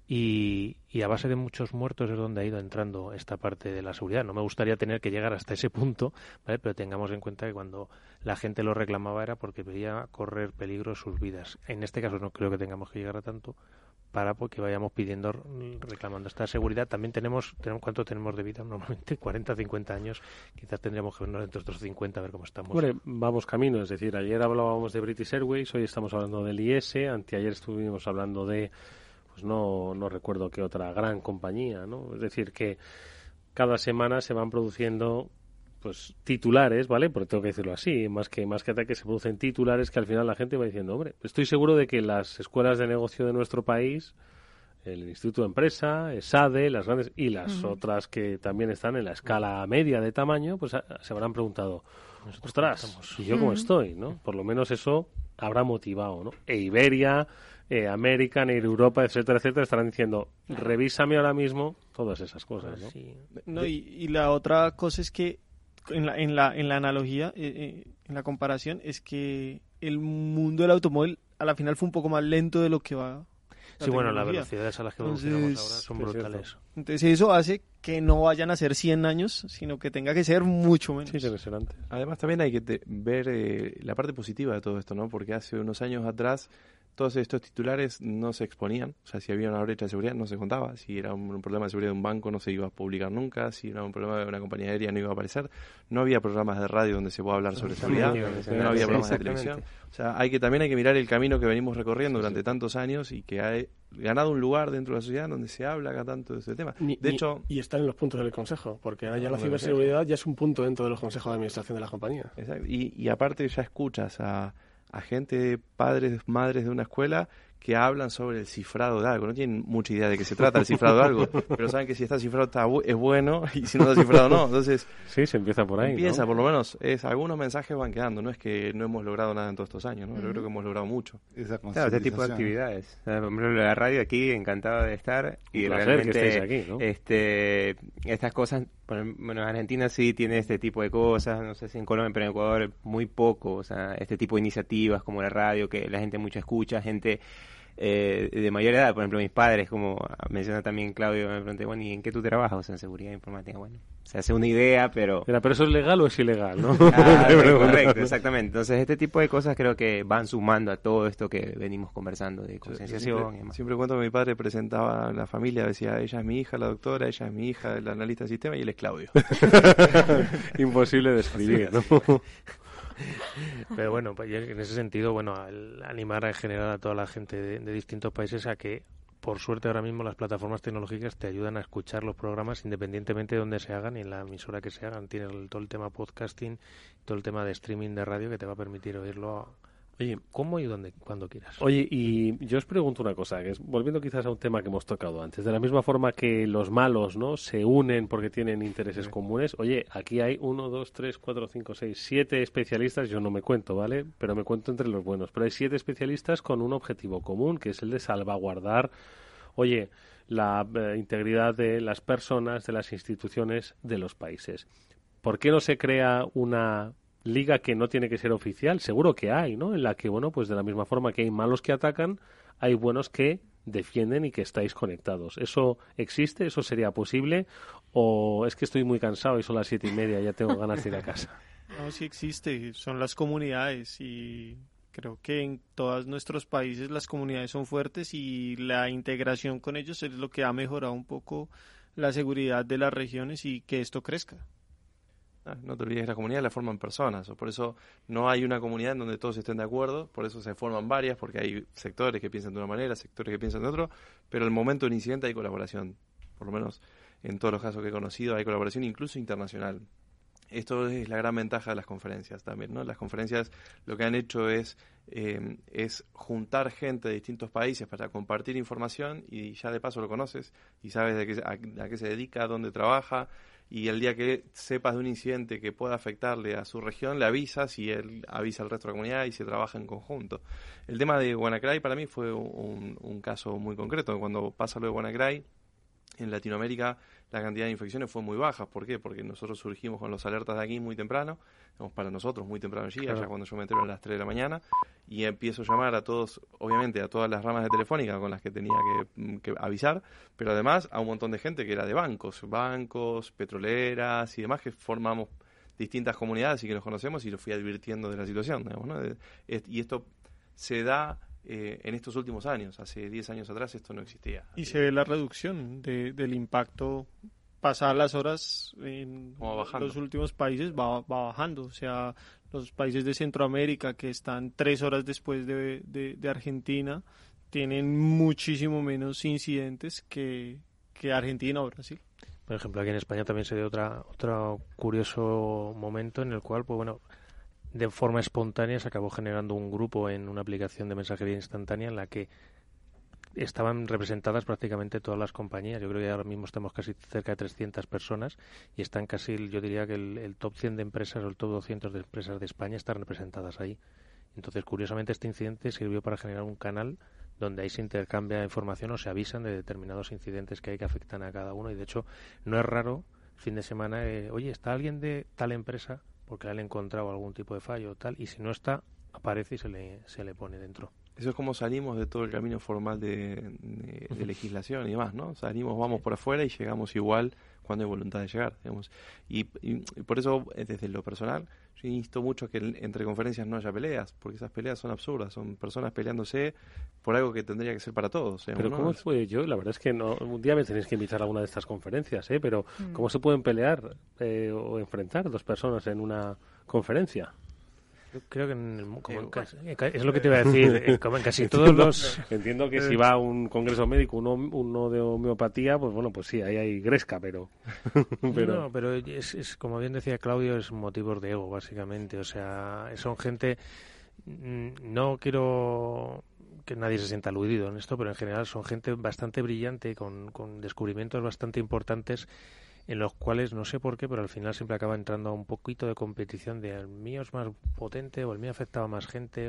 [SPEAKER 4] y a base de muchos muertos es donde ha ido entrando esta parte de la seguridad. No me gustaría tener que llegar hasta ese punto, ¿vale? Pero tengamos en cuenta que cuando la gente lo reclamaba era porque veía correr peligro sus vidas. En este caso no creo que tengamos que llegar a tanto, para porque vayamos reclamando esta seguridad. También tenemos ¿cuánto tenemos de vida? Normalmente 40, 50 años. Quizás tendríamos que vernos entre otros 50 a ver cómo estamos.
[SPEAKER 2] Hombre, vamos camino. Es decir, ayer hablábamos de British Airways, hoy estamos hablando del IS, anteayer estuvimos hablando de, pues no recuerdo qué otra gran compañía, ¿no? Es decir, que cada semana se van produciendo pues titulares, ¿vale? Porque tengo que decirlo así, más que ataques, se producen titulares que al final la gente va diciendo, hombre, estoy seguro de que las escuelas de negocio de nuestro país, el Instituto de Empresa, ESADE, las grandes y las otras que también están en la escala media de tamaño, pues se habrán preguntado, ostras, ¿y yo cómo estoy, no? Por lo menos eso habrá motivado, ¿no? E Iberia, American, Air Europa, etcétera, etcétera, estarán diciendo, revísame ahora mismo todas esas cosas, ¿no?
[SPEAKER 13] Sí. No, y la otra cosa es que en la analogía, en la comparación, es que el mundo del automóvil a la final fue un poco más lento de lo que va.
[SPEAKER 4] Sí, bueno, las velocidades a las que evolucionamos ahora son brutales.
[SPEAKER 13] Entonces eso hace que no vayan a ser 100 años, sino que tenga que ser mucho menos.
[SPEAKER 2] Sí, debe ser antes.
[SPEAKER 10] Además también hay que ver la parte positiva de todo esto, ¿no? Porque hace unos años atrás todos estos titulares no se exponían. O sea, si había una brecha de seguridad no se contaba. Si era un problema de seguridad de un banco no se iba a publicar nunca. Si era un problema de una compañía aérea no iba a aparecer. No había programas de radio donde se pueda hablar sobre seguridad. No había programas de televisión. O sea, también hay que mirar el camino que venimos recorriendo durante tantos años y que ha ganado un lugar dentro de la sociedad donde se habla acá tanto de este tema. De hecho,
[SPEAKER 11] y están en los puntos del consejo, porque ahora ya la ciberseguridad ya es un punto dentro de los consejos de administración de la compañía.
[SPEAKER 10] Exacto. Y aparte ya escuchas a gente, padres, madres de una escuela que hablan sobre el cifrado de algo. No tienen mucha idea de qué se trata el cifrado de algo, pero saben que si está cifrado es bueno y si no está cifrado no. Entonces,
[SPEAKER 2] sí, se empieza por ahí.
[SPEAKER 10] Empieza,
[SPEAKER 2] ¿no?
[SPEAKER 10] Por lo menos, algunos mensajes van quedando. No es que no hemos logrado nada en todos estos años, ¿no? Yo creo que hemos logrado mucho.
[SPEAKER 14] Claro, este tipo de actividades. Por ejemplo, la radio aquí, encantado de estar. Y
[SPEAKER 2] realmente que estéis aquí, ¿no?
[SPEAKER 14] Estas cosas, bueno, en Argentina sí tiene este tipo de cosas, no sé si en Colombia, pero en Ecuador muy poco. O sea, este tipo de iniciativas como la radio, que la gente mucho escucha, gente de mayor edad, por ejemplo mis padres, como menciona también Claudio, me pregunté, bueno, ¿y en qué tú trabajas? O sea, en seguridad informática. Bueno, se hace una idea, pero
[SPEAKER 2] ¿eso es legal o es ilegal? ¿no?
[SPEAKER 14] Correcto, exactamente. Entonces este tipo de cosas creo que van sumando a todo esto que venimos conversando de concienciación.
[SPEAKER 10] Siempre cuento que mi padre presentaba a la familia, decía, ella es mi hija, la doctora, ella es mi hija, el analista de sistema, y él es Claudio.
[SPEAKER 2] Imposible de describir, ¿no?
[SPEAKER 4] Pero bueno, pues en ese sentido, bueno, al animar en general a toda la gente de distintos países a que, por suerte, ahora mismo las plataformas tecnológicas te ayudan a escuchar los programas independientemente de dónde se hagan y en la emisora que se hagan. Tienes todo el tema podcasting, todo el tema de streaming de radio que te va a permitir oírlo Oye, ¿cómo y dónde, cuando quieras?
[SPEAKER 2] Oye, y yo os pregunto una cosa, que es, volviendo quizás a un tema que hemos tocado antes, de la misma forma que los malos, ¿no?, se unen porque tienen intereses comunes. Oye, aquí hay 1, 2, 3, 4, 5, 6, 7 especialistas, yo no me cuento, ¿vale?, pero me cuento entre los buenos, pero hay 7 especialistas con un objetivo común, que es el de salvaguardar, oye, la integridad de las personas, de las instituciones, de los países. ¿Por qué no se crea una liga que no tiene que ser oficial? Seguro que hay, ¿no?, en la que, bueno, pues de la misma forma que hay malos que atacan, hay buenos que defienden y que estáis conectados. ¿Eso existe? ¿Eso sería posible? ¿O es que estoy muy cansado y son las 7:30 y ya tengo ganas de ir a casa?
[SPEAKER 13] No, sí existe. Son las comunidades y creo que en todos nuestros países las comunidades son fuertes y la integración con ellos es lo que ha mejorado un poco la seguridad de las regiones y que esto crezca.
[SPEAKER 10] No te olvides que las comunidades las forman personas, por eso no hay una comunidad en donde todos estén de acuerdo, por eso se forman varias, porque hay sectores que piensan de una manera, sectores que piensan de otro, pero al momento del incidente hay colaboración, por lo menos en todos los casos que he conocido hay colaboración incluso internacional. Esto es la gran ventaja de las conferencias también, ¿no? Las conferencias lo que han hecho es juntar gente de distintos países para compartir información y ya de paso lo conoces y sabes a qué se dedica, dónde trabaja, y el día que sepas de un incidente que pueda afectarle a su región, le avisas y él avisa al resto de la comunidad y se trabaja en conjunto. El tema de WannaCry para mí fue un caso muy concreto. Cuando pasa lo de WannaCry, en Latinoamérica la cantidad de infecciones fue muy baja. ¿Por qué? Porque nosotros surgimos con los alertas de aquí muy temprano, para nosotros muy temprano allí, allá cuando yo me entero a las 3 de la mañana, y empiezo a llamar a todos, obviamente a todas las ramas de Telefónica con las que tenía que avisar, pero además a un montón de gente que era de bancos, petroleras y demás, que formamos distintas comunidades y que nos conocemos, y los fui advirtiendo de la situación, digamos, ¿no? Y esto se da en estos últimos años. Hace 10 años atrás esto no existía.
[SPEAKER 13] Y se ve la reducción del impacto. Pasadas las horas en los últimos países va bajando. O sea, los países de Centroamérica que están 3 horas después de Argentina tienen muchísimo menos incidentes que Argentina o Brasil.
[SPEAKER 4] Por ejemplo, aquí en España también se dio otro curioso momento en el cual, pues bueno, de forma espontánea se acabó generando un grupo en una aplicación de mensajería instantánea en la que estaban representadas prácticamente todas las compañías. Yo creo que ahora mismo estamos casi cerca de 300 personas y están casi, yo diría que el top 100 de empresas o el top 200 de empresas de España están representadas ahí. Entonces, curiosamente, este incidente sirvió para generar un canal donde ahí se intercambia información o se avisan de determinados incidentes que hay que afectan a cada uno, y de hecho no es raro fin de semana, oye, ¿está alguien de tal empresa? Porque le han encontrado algún tipo de fallo o tal, y si no está, aparece y se le pone dentro.
[SPEAKER 10] Eso es como salimos de todo el camino formal de legislación y demás, ¿no? Salimos, vamos por afuera y llegamos igual cuando hay voluntad de llegar, digamos. Y por eso, desde lo personal, yo insisto mucho que entre conferencias no haya peleas, porque esas peleas son absurdas, son personas peleándose por algo que tendría que ser para todos.
[SPEAKER 2] Pero ¿no? ¿Cómo fue? Yo, la verdad es que no, un día me tenéis que invitar a alguna de estas conferencias, pero ¿cómo se pueden pelear o enfrentar dos personas en una conferencia?
[SPEAKER 4] Yo creo que es lo que te iba a decir, como en casi todos los...
[SPEAKER 2] Entiendo que si va a un congreso médico uno de homeopatía, pues bueno, pues sí, ahí hay gresca, pero...
[SPEAKER 4] No, pero es como bien decía Claudio, es motivos de ego, básicamente. O sea, son gente... No quiero que nadie se sienta aludido en esto, pero en general son gente bastante brillante, con descubrimientos bastante importantes, en los cuales no sé por qué, pero al final siempre acaba entrando a un poquito de competición de el mío es más potente o el mío afectaba a más gente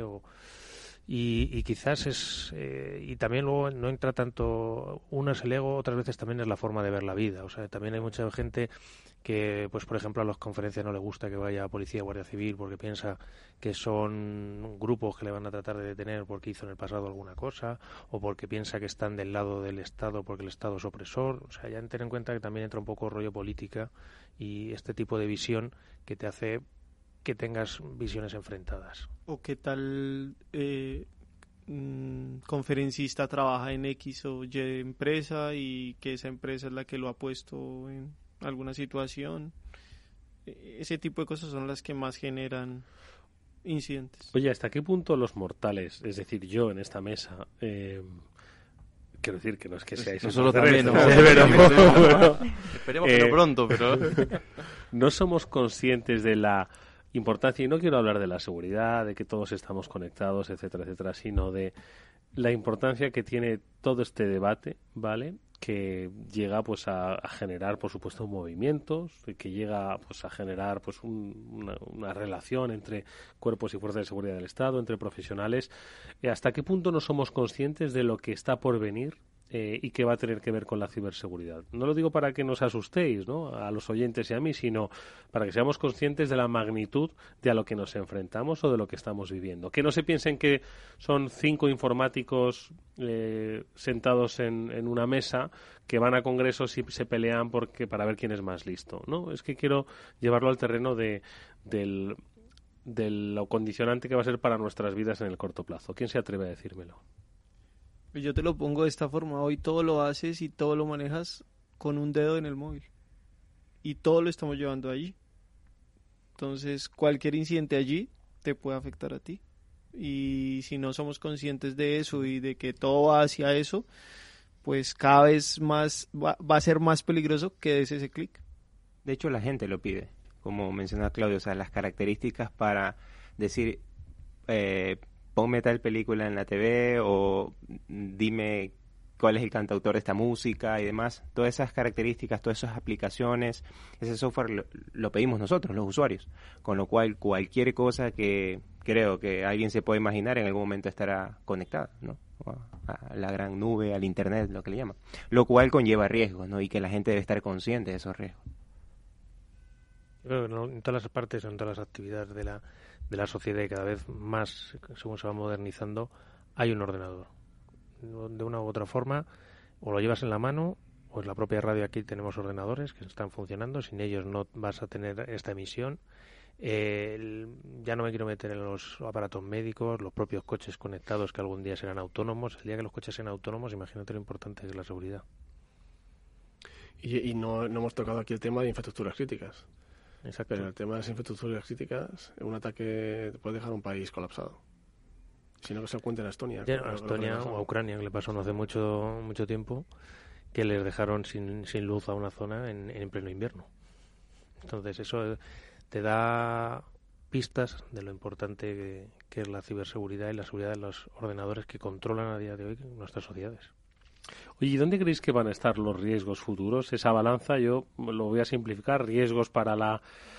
[SPEAKER 4] y quizás es y también luego no entra tanto, una es el ego, otras veces también es la forma de ver la vida. O sea, también hay mucha gente que, pues por ejemplo, a las conferencias no le gusta que vaya policía o guardia civil porque piensa que son grupos que le van a tratar de detener porque hizo en el pasado alguna cosa, o porque piensa que están del lado del Estado porque el Estado es opresor. O sea, ya ten en cuenta que también entra un poco rollo política y este tipo de visión que te hace que tengas visiones enfrentadas.
[SPEAKER 13] ¿O qué tal conferencista trabaja en X o Y empresa y que esa empresa es la que lo ha puesto en alguna situación? Ese tipo de cosas son las que más generan incidentes.
[SPEAKER 2] Oye, ¿hasta qué punto los mortales, es decir, yo en esta mesa, quiero decir que no es que seáis
[SPEAKER 10] nosotros también, esperemos que no pronto, pero
[SPEAKER 2] no somos conscientes de la importancia, y no quiero hablar de la seguridad, de que todos estamos conectados, etcétera, etcétera, sino de la importancia que tiene todo este debate, ¿vale? Que llega pues a generar, por supuesto, movimientos, que llega pues a generar pues una relación entre cuerpos y fuerzas de seguridad del Estado, entre profesionales. ¿Hasta qué punto no somos conscientes de lo que está por venir y que va a tener que ver con la ciberseguridad? No lo digo para que nos asustéis, ¿no?, a los oyentes y a mí, sino para que seamos conscientes de la magnitud de a lo que nos enfrentamos o de lo que estamos viviendo. Que no se piensen que son 5 informáticos sentados en una mesa que van a congresos y se pelean para ver quién es más listo, ¿no? Es que quiero llevarlo al terreno de lo condicionante que va a ser para nuestras vidas en el corto plazo. ¿Quién se atreve a decírmelo?
[SPEAKER 13] Yo te lo pongo de esta forma. Hoy todo lo haces y todo lo manejas con un dedo en el móvil. Y todo lo estamos llevando allí. Entonces, cualquier incidente allí te puede afectar a ti. Y si no somos conscientes de eso y de que todo va hacia eso, pues cada vez más va a ser más peligroso que des ese clic.
[SPEAKER 14] De hecho, la gente lo pide, como mencionaba Claudio, o sea, las características para decir, ponme tal película en la TV o dime cuál es el cantautor de esta música y demás. Todas esas características, todas esas aplicaciones, ese software lo pedimos nosotros, los usuarios. Con lo cual, cualquier cosa que creo que alguien se puede imaginar en algún momento estará conectada, ¿no? A la gran nube, al internet, lo que le llaman. Lo cual conlleva riesgos, ¿no? Y que la gente debe estar consciente de esos riesgos.
[SPEAKER 4] Yo creo que en todas las partes, en todas las actividades de la sociedad y cada vez más, según se va modernizando, hay un ordenador. De una u otra forma, o lo llevas en la mano, o en la propia radio aquí tenemos ordenadores que están funcionando, sin ellos no vas a tener esta emisión. Ya no me quiero meter en los aparatos médicos, los propios coches conectados que algún día serán autónomos. El día que los coches sean autónomos, imagínate lo importante que es la seguridad.
[SPEAKER 11] Y no hemos tocado aquí el tema de infraestructuras críticas.
[SPEAKER 4] Exacto.
[SPEAKER 11] Pero el tema de las infraestructuras críticas, un ataque puede dejar un país colapsado. Si no, que se cuente en Estonia.
[SPEAKER 4] A Estonia o a Ucrania, que le pasó no hace mucho tiempo, que les dejaron sin luz a una zona en pleno invierno. Entonces eso te da pistas de lo importante que es la ciberseguridad y la seguridad de los ordenadores que controlan a día de hoy nuestras sociedades.
[SPEAKER 2] Oye, ¿y dónde creéis que van a estar los riesgos futuros? Esa balanza, yo lo voy a simplificar, riesgos para la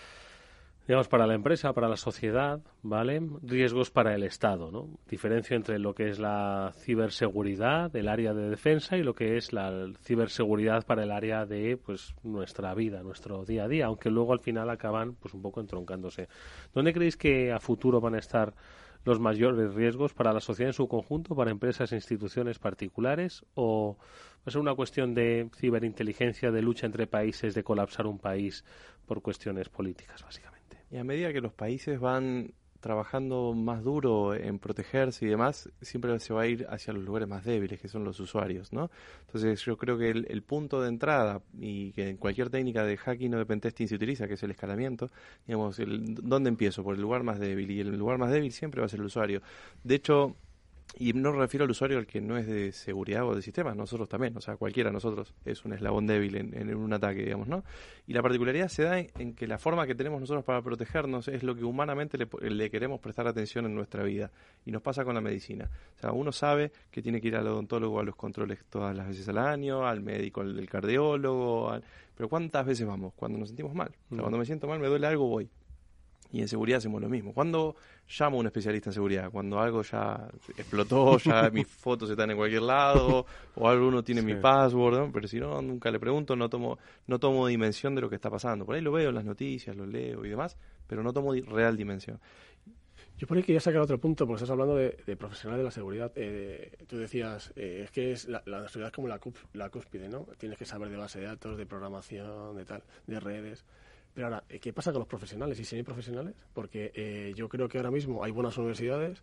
[SPEAKER 2] empresa, para la sociedad, ¿vale? Riesgos para el Estado, ¿no? Diferencia entre lo que es la ciberseguridad del área de defensa y lo que es la ciberseguridad para el área de, pues, nuestra vida, nuestro día a día, aunque luego al final acaban, pues, un poco entroncándose. ¿Dónde creéis que a futuro van a estar los mayores riesgos para la sociedad en su conjunto, para empresas e instituciones particulares, o va a ser una cuestión de ciberinteligencia, de lucha entre países, de colapsar un país por cuestiones políticas, básicamente?
[SPEAKER 10] Y a medida que los países van trabajando más duro en protegerse y demás, siempre se va a ir hacia los lugares más débiles, que son los usuarios, ¿no? Entonces yo creo que el punto de entrada, y que en cualquier técnica de hacking o de pentesting se utiliza, que es el escalamiento, digamos, ¿dónde empiezo? Por el lugar más débil, y el lugar más débil siempre va a ser el usuario. De hecho, y no me refiero al usuario al que no es de seguridad o de sistemas, nosotros también, o sea, cualquiera de nosotros es un eslabón débil en un ataque, digamos, ¿no? Y la particularidad se da en que la forma que tenemos nosotros para protegernos es lo que humanamente le queremos prestar atención en nuestra vida. Y nos pasa con la medicina. O sea, uno sabe que tiene que ir al odontólogo a los controles todas las veces al año, al médico, al cardiólogo, pero ¿cuántas veces vamos? Cuando nos sentimos mal. O sea, cuando me siento mal, me duele algo, voy. Y en seguridad hacemos lo mismo. ¿Cuándo llamo a un especialista en seguridad? Cuando algo ya explotó, ya mis fotos están en cualquier lado, o alguno tiene mi password, ¿no? Pero si no, nunca le pregunto, no tomo dimensión de lo que está pasando. Por ahí lo veo en las noticias, lo leo y demás, pero no tomo real dimensión.
[SPEAKER 11] Yo por ahí quería sacar otro punto, porque estás hablando de profesionales de la seguridad. Tú decías, es que es la seguridad es como la cúspide, ¿no? Tienes que saber de base de datos, de programación, de redes. Pero ahora, ¿qué pasa con los profesionales y semiprofesionales? Porque yo creo que ahora mismo hay buenas universidades,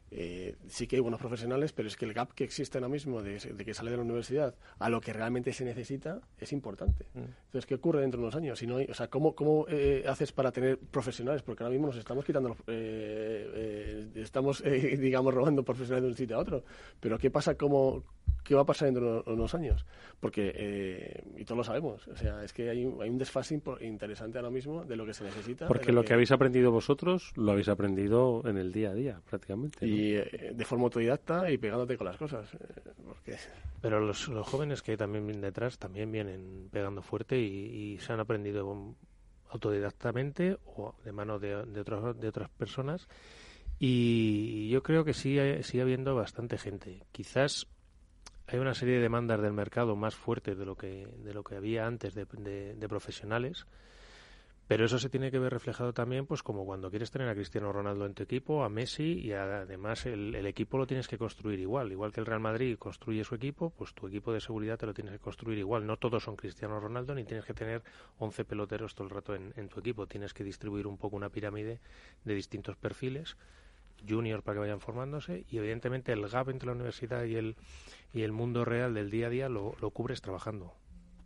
[SPEAKER 11] sí que hay buenos profesionales, pero es que el gap que existe ahora mismo de que sale de la universidad a lo que realmente se necesita es importante. Entonces, ¿qué ocurre dentro de unos años? Si no hay, o sea, ¿cómo haces para tener profesionales? Porque ahora mismo nos estamos quitando, estamos, digamos, robando profesionales de un sitio a otro. Pero ¿qué pasa? ¿Qué va a pasar dentro de unos años? Porque, y todos lo sabemos, o sea, es que hay un desfase interesante ahora mismo de lo que se necesita.
[SPEAKER 2] Porque lo que habéis aprendido vosotros, lo habéis aprendido en el día a día, prácticamente, ¿no?
[SPEAKER 11] Y de forma autodidacta y pegándote con las cosas.
[SPEAKER 4] Pero los jóvenes que también vienen detrás también vienen pegando fuerte y se han aprendido autodidactamente o de mano de otras personas. Y yo creo que sigue habiendo bastante gente. Quizás hay una serie de demandas del mercado más fuertes de lo que había antes de profesionales, pero eso se tiene que ver reflejado también, pues como cuando quieres tener a Cristiano Ronaldo en tu equipo, a Messi, y además el equipo lo tienes que construir igual que el Real Madrid construye su equipo, pues tu equipo de seguridad te lo tienes que construir igual. No todos son Cristiano Ronaldo, ni tienes que tener 11 peloteros todo el rato en tu equipo. Tienes que distribuir un poco una pirámide de distintos perfiles junior para que vayan formándose, y evidentemente el gap entre la universidad y el mundo real del día a día lo cubres trabajando.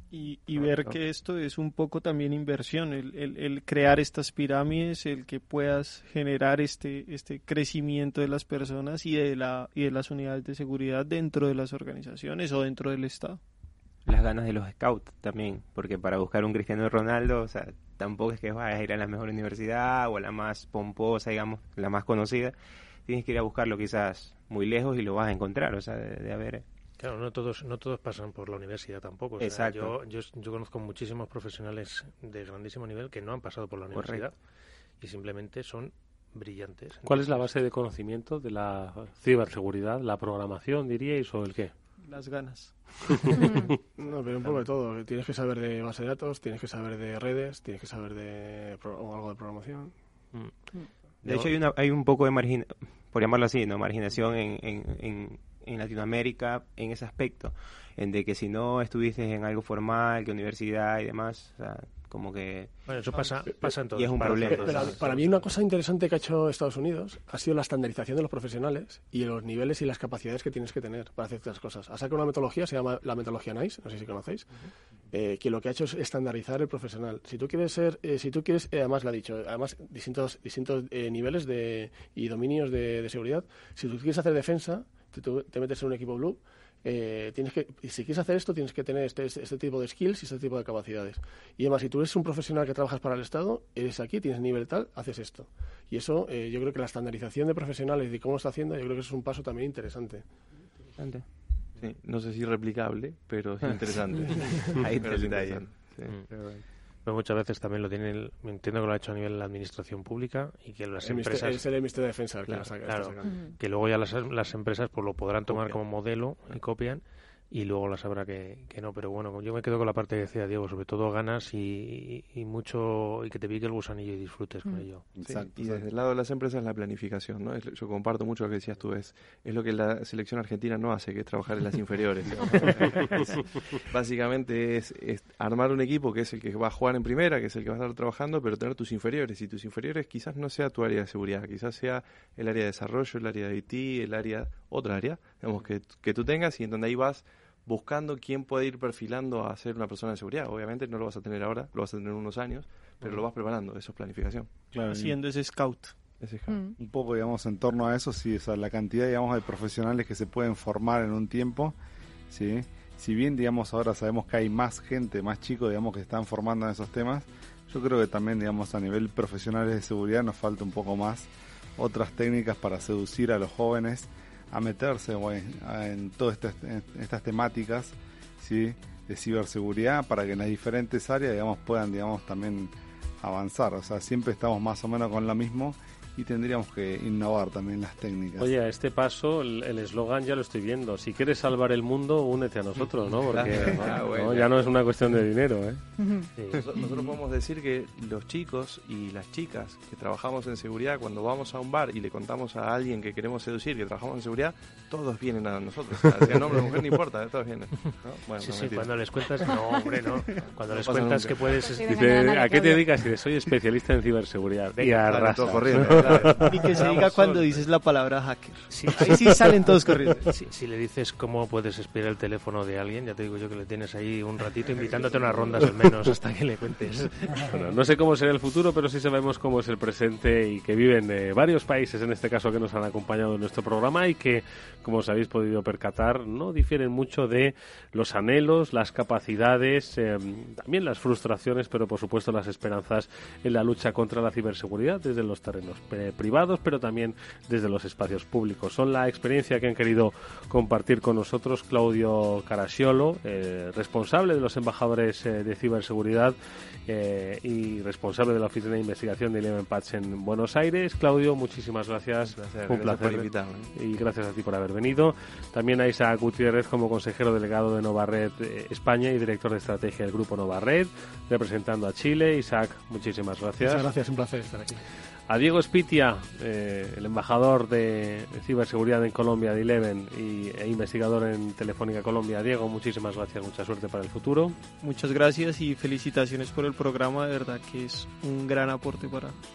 [SPEAKER 13] Y ver que esto es un poco también inversión, el crear estas pirámides, el que puedas generar este crecimiento de las personas y de las unidades de seguridad dentro de las organizaciones o dentro del Estado.
[SPEAKER 14] Las ganas de los scouts también, porque para buscar un Cristiano Ronaldo, o sea, tampoco es que vayas a ir a la mejor universidad o a la más pomposa, digamos, la más conocida. Tienes que ir a buscarlo quizás muy lejos y lo vas a encontrar, o sea, de haber...
[SPEAKER 4] Claro, no todos pasan por la universidad tampoco. O sea,
[SPEAKER 14] exacto.
[SPEAKER 4] Yo conozco muchísimos profesionales de grandísimo nivel que no han pasado por la universidad. Correcto. Y simplemente son brillantes.
[SPEAKER 2] ¿Cuál es la base de conocimiento de la ciberseguridad? ¿La programación, diríais, o el qué?
[SPEAKER 13] Las ganas.
[SPEAKER 11] No, pero un poco de todo. Tienes que saber de base de datos, tienes que saber de redes, tienes que saber de algo de programación.
[SPEAKER 14] De hecho, hay un poco de por llamarlo así, ¿no? Marginación en Latinoamérica en ese aspecto, en de que si no estuviste en algo formal, que universidad y demás, o sea, como que...
[SPEAKER 4] Bueno, eso pasa en todo.
[SPEAKER 14] Y es un problema.
[SPEAKER 11] Pero para mí una cosa interesante que ha hecho Estados Unidos ha sido la estandarización de los profesionales y los niveles y las capacidades que tienes que tener para hacer estas cosas. Ha sacado una metodología, se llama la metodología NICE, no sé si conocéis, que lo que ha hecho es estandarizar el profesional. Si tú quieres además lo ha dicho, además distintos niveles y dominios de seguridad. Si tú quieres hacer defensa, te metes en un equipo blue, si quieres hacer esto tienes que tener este tipo de skills y este tipo de capacidades. Y además, si tú eres un profesional que trabajas para el Estado, eres aquí, tienes nivel tal, haces esto. Y eso, yo creo que la estandarización de profesionales y cómo lo está haciendo, yo creo que eso es un paso también interesante.
[SPEAKER 10] Sí, no sé si replicable, pero es interesante.
[SPEAKER 4] Ahí está el detalle. Sí. Pero muchas veces también me entiendo que lo ha hecho a nivel de la administración pública y que las empresas...
[SPEAKER 11] Es el Ministerio de Defensa
[SPEAKER 4] claro, que luego ya las empresas pues lo podrán tomar como modelo y copian, y luego las habrá que no. Pero bueno, yo me quedo con la parte que decía Diego, sobre todo ganas y mucho, y que te pique el gusanillo y disfrutes con ello.
[SPEAKER 10] Exacto, y desde el lado de las empresas la planificación, ¿no? Yo comparto mucho lo que decías tú, es lo que la selección argentina no hace, que es trabajar en las inferiores. Básicamente es armar un equipo que es el que va a jugar en primera, que es el que va a estar trabajando, pero tener tus inferiores, y tus inferiores quizás no sea tu área de seguridad, quizás sea el área de desarrollo, el área de IT, otra área, digamos, que tú tengas, y en donde ahí vas buscando quién puede ir perfilando a ser una persona de seguridad. Obviamente no lo vas a tener ahora, lo vas a tener en unos años, pero lo vas preparando, eso es planificación.
[SPEAKER 13] Claro, haciendo ese scout.
[SPEAKER 12] Un poco, digamos, en torno a eso, sí, o sea, la cantidad, digamos, de profesionales que se pueden formar en un tiempo, ¿sí? Si bien, digamos, ahora sabemos que hay más gente, más chicos, digamos, que están formando en esos temas, yo creo que también, digamos, a nivel profesionales de seguridad nos falta un poco más otras técnicas para seducir a los jóvenes a meterse en todas estas temáticas, ¿sí? De ciberseguridad, para que en las diferentes áreas, digamos, puedan, digamos, también avanzar. O sea, siempre estamos más o menos con lo mismo y tendríamos que innovar también las técnicas.
[SPEAKER 2] Oye, a este paso el eslogan ya lo estoy viendo: si quieres salvar el mundo, únete a nosotros, ¿no? Porque ya no es una cuestión de dinero, ¿eh?
[SPEAKER 10] Sí. Nosotros podemos decir que los chicos y las chicas que trabajamos en seguridad, cuando vamos a un bar y le contamos a alguien que queremos seducir que trabajamos en seguridad, todos vienen a nosotros. O sea, sea hombre o mujer, no importa, todos vienen, ¿no? Bueno,
[SPEAKER 4] sí, cuando les cuentas, no, hombre, no. Cuando les cuentas que puedes...
[SPEAKER 2] Dice, ¿a qué te dedicas? Y soy especialista en ciberseguridad. Y arrasa.
[SPEAKER 13] Y que se diga cuando dices la palabra hacker. Ahí sí salen todos corriendo.
[SPEAKER 4] Si le dices cómo puedes espiar el teléfono de alguien, ya te digo yo que le tienes ahí un ratito invitándote a unas rondas al menos hasta que le cuentes.
[SPEAKER 2] Bueno, no sé cómo será el futuro, pero sí sabemos cómo es el presente, y que viven varios países, en este caso, que nos han acompañado en nuestro programa y que, como os habéis podido percatar, no difieren mucho de los anhelos, las capacidades, también las frustraciones, pero por supuesto las esperanzas en la lucha contra la ciberseguridad desde los terrenos privados, pero también desde los espacios públicos. Son la experiencia que han querido compartir con nosotros Claudio Caracciolo, responsable de los embajadores de ciberseguridad y responsable de la Oficina de Investigación de Eleven Paths en Buenos Aires. Claudio, muchísimas gracias. Un placer
[SPEAKER 10] por invitarme.
[SPEAKER 2] Y gracias a ti por haber venido. También a Isaac Gutiérrez como consejero delegado de Novarred España y director de estrategia del grupo Novarred, representando a Chile. Isaac, muchísimas gracias.
[SPEAKER 11] Muchas gracias, un placer estar aquí.
[SPEAKER 2] A Diego Espitia, el embajador de ciberseguridad en Colombia de Eleven e investigador en Telefónica Colombia. Diego, muchísimas gracias, mucha suerte para el futuro.
[SPEAKER 13] Muchas gracias y felicitaciones por el programa, de verdad que es un gran aporte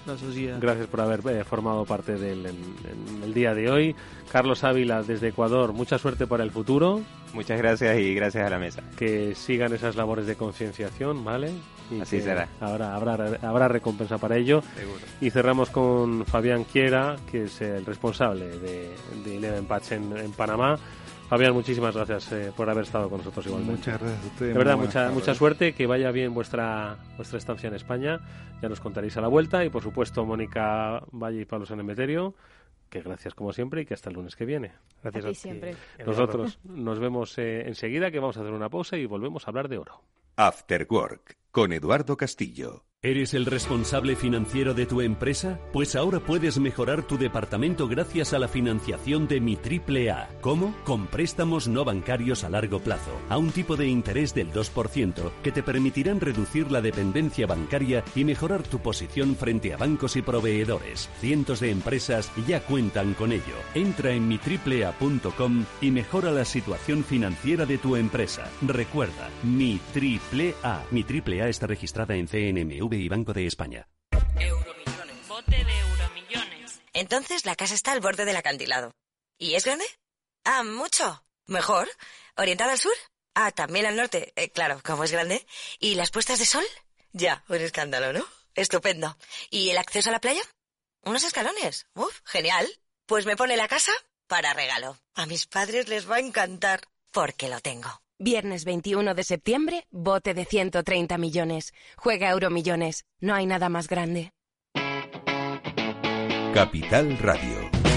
[SPEAKER 13] la sociedad.
[SPEAKER 2] Gracias por haber formado parte en el día de hoy. Carlos Ávila, desde Ecuador, mucha suerte para el futuro.
[SPEAKER 14] Muchas gracias y gracias a la mesa.
[SPEAKER 2] Que sigan esas labores de concienciación, ¿vale? Y
[SPEAKER 14] así será.
[SPEAKER 2] Ahora habrá recompensa para ello.
[SPEAKER 14] Seguro.
[SPEAKER 2] Y cerramos con Fabián Quiera, que es el responsable de Eleven Patch en Panamá. Fabián, muchísimas gracias por haber estado con nosotros igualmente.
[SPEAKER 12] Muchas gracias a ustedes.
[SPEAKER 2] De verdad, mucha suerte, que vaya bien vuestra estancia en España. Ya nos contaréis a la vuelta. Y por supuesto, Mónica Valle y Pablo Sanemeterio, que gracias como siempre y que hasta el lunes que viene. Gracias a ti.
[SPEAKER 3] Siempre.
[SPEAKER 2] Nosotros nos vemos enseguida, que vamos a hacer una pausa y volvemos a hablar de oro.
[SPEAKER 1] After Work, con Eduardo Castillo.
[SPEAKER 15] ¿Eres el responsable financiero de tu empresa? Pues ahora puedes mejorar tu departamento gracias a la financiación de Mi Triple A. ¿Cómo? Con préstamos no bancarios a largo plazo, a un tipo de interés del 2%, que te permitirán reducir la dependencia bancaria y mejorar tu posición frente a bancos y proveedores. Cientos de empresas ya cuentan con ello. Entra en mitriplea.com y mejora la situación financiera de tu empresa. Recuerda, Mi Triple A. Mi Triple A está registrada en CNMV y Banco de España.
[SPEAKER 16] Euromillones. Bote de Euromillones. Entonces la casa está al borde del acantilado. ¿Y es grande? Ah, mucho. ¿Mejor? ¿Orientada al sur? Ah, también al norte. Claro, como es grande. ¿Y las puestas de sol? Ya, un escándalo, ¿no? Estupendo. ¿Y el acceso a la playa? Unos escalones. Uf, genial. Pues me pone la casa para regalo. A mis padres les va a encantar, porque lo tengo.
[SPEAKER 17] Viernes 21 de septiembre, bote de 130 millones. Juega Euromillones. No hay nada más grande.
[SPEAKER 1] Capital Radio.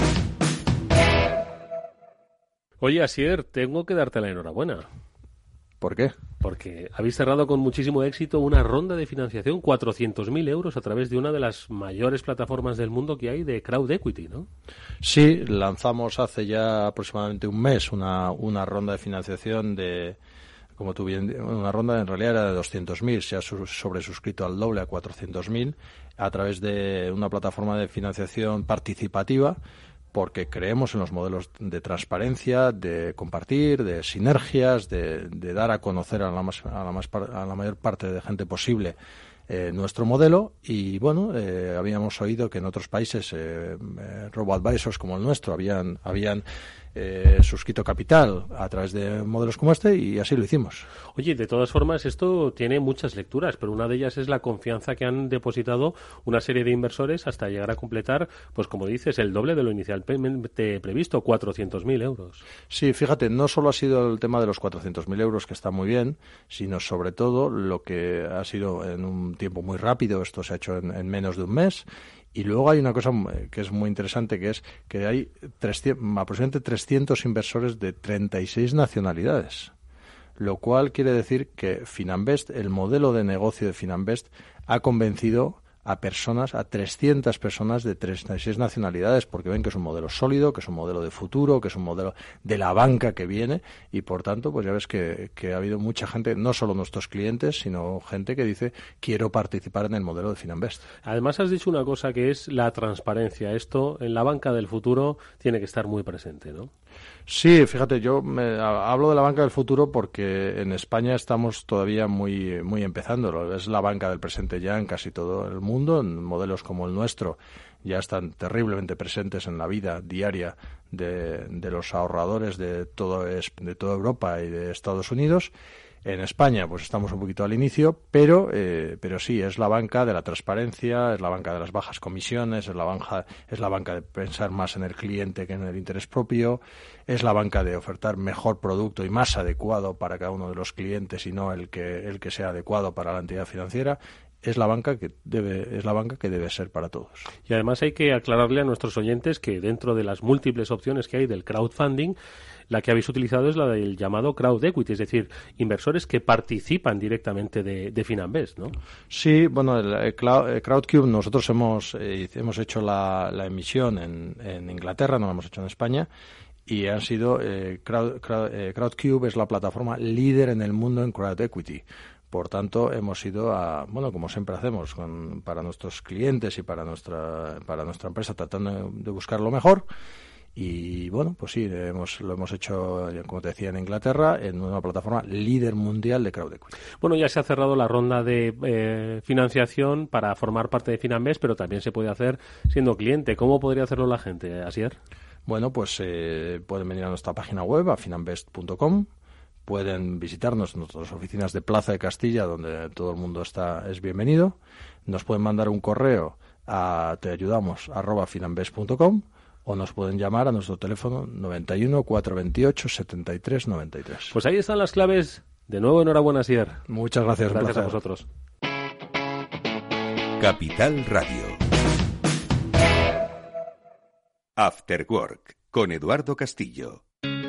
[SPEAKER 2] Oye, Asier, tengo que darte la enhorabuena.
[SPEAKER 18] ¿Por qué?
[SPEAKER 2] Porque habéis cerrado con muchísimo éxito una ronda de financiación, 400.000 euros, a través de una de las mayores plataformas del mundo que hay de crowd equity, ¿no?
[SPEAKER 18] Sí, lanzamos hace ya aproximadamente un mes una ronda de financiación de, como tú bien, una ronda en realidad era de 200.000, se ha sobresuscrito al doble, a 400.000, a través de una plataforma de financiación participativa, porque creemos en los modelos de transparencia, de compartir, de sinergias, de dar a conocer a la mayor parte de gente posible nuestro modelo. Y bueno, habíamos oído que en otros países robo-advisors como el nuestro habían suscrito capital a través de modelos como este, y así lo hicimos.
[SPEAKER 2] Oye, de todas formas, esto tiene muchas lecturas, pero una de ellas es la confianza que han depositado una serie de inversores hasta llegar a completar, pues como dices, el doble de lo inicialmente previsto, 400.000 euros.
[SPEAKER 18] Sí, fíjate, no solo ha sido el tema de los 400.000 euros, que está muy bien, sino sobre todo lo que ha sido en un tiempo muy rápido. Esto se ha hecho en menos de un mes. Y luego hay una cosa que es muy interesante, que es que hay aproximadamente 300 inversores de 36 nacionalidades, lo cual quiere decir que Fininvest, el modelo de negocio de Fininvest, ha convencido a 300 personas de 36 nacionalidades, porque ven que es un modelo sólido, que es un modelo de futuro, que es un modelo de la banca que viene, y por tanto, pues ya ves que ha habido mucha gente, no solo nuestros clientes, sino gente que dice, quiero participar en el modelo de Fininvest.
[SPEAKER 2] Además, has dicho una cosa que es la transparencia. Esto en la banca del futuro tiene que estar muy presente, ¿no?
[SPEAKER 18] Sí, fíjate, yo hablo de la banca del futuro porque en España estamos todavía muy empezando. Es la banca del presente ya en casi todo el mundo. En modelos como el nuestro ya están terriblemente presentes en la vida diaria de los ahorradores de toda Europa y de Estados Unidos. En España, pues estamos un poquito al inicio, pero sí, es la banca de la transparencia, es la banca de las bajas comisiones, es la banca de pensar más en el cliente que en el interés propio, es la banca de ofertar mejor producto y más adecuado para cada uno de los clientes y no el que sea adecuado para la entidad financiera. Es la banca que debe ser para todos.
[SPEAKER 2] Y además hay que aclararle a nuestros oyentes que dentro de las múltiples opciones que hay del crowdfunding, la que habéis utilizado es la del llamado crowd equity, es decir, inversores que participan directamente de Fininvest, ¿no?
[SPEAKER 18] Sí, bueno, el Crowdcube, nosotros hemos hecho la emisión en Inglaterra, no la hemos hecho en España, y han sido Crowdcube es la plataforma líder en el mundo en crowd equity. Por tanto, hemos ido como siempre hacemos, para nuestros clientes y para nuestra empresa, tratando de buscar lo mejor. Y bueno, pues sí, lo hemos hecho, como te decía, en Inglaterra, en una plataforma líder mundial de crowd equity.
[SPEAKER 2] Bueno, ya se ha cerrado la ronda de financiación para formar parte de Finanbest, pero también se puede hacer siendo cliente. ¿Cómo podría hacerlo la gente, Asier?
[SPEAKER 18] Bueno, pues pueden venir a nuestra página web, a finanbest.com. Pueden visitarnos en nuestras oficinas de Plaza de Castilla, donde todo el mundo es bienvenido. Nos pueden mandar un correo a teayudamos@finanbest.com o nos pueden llamar a nuestro teléfono 91 428 73 93.
[SPEAKER 2] Pues ahí están las claves. De nuevo, enhorabuena, Asier.
[SPEAKER 18] Muchas gracias.
[SPEAKER 2] Gracias a vosotros.
[SPEAKER 1] Capital Radio. After Work, con Eduardo Castillo.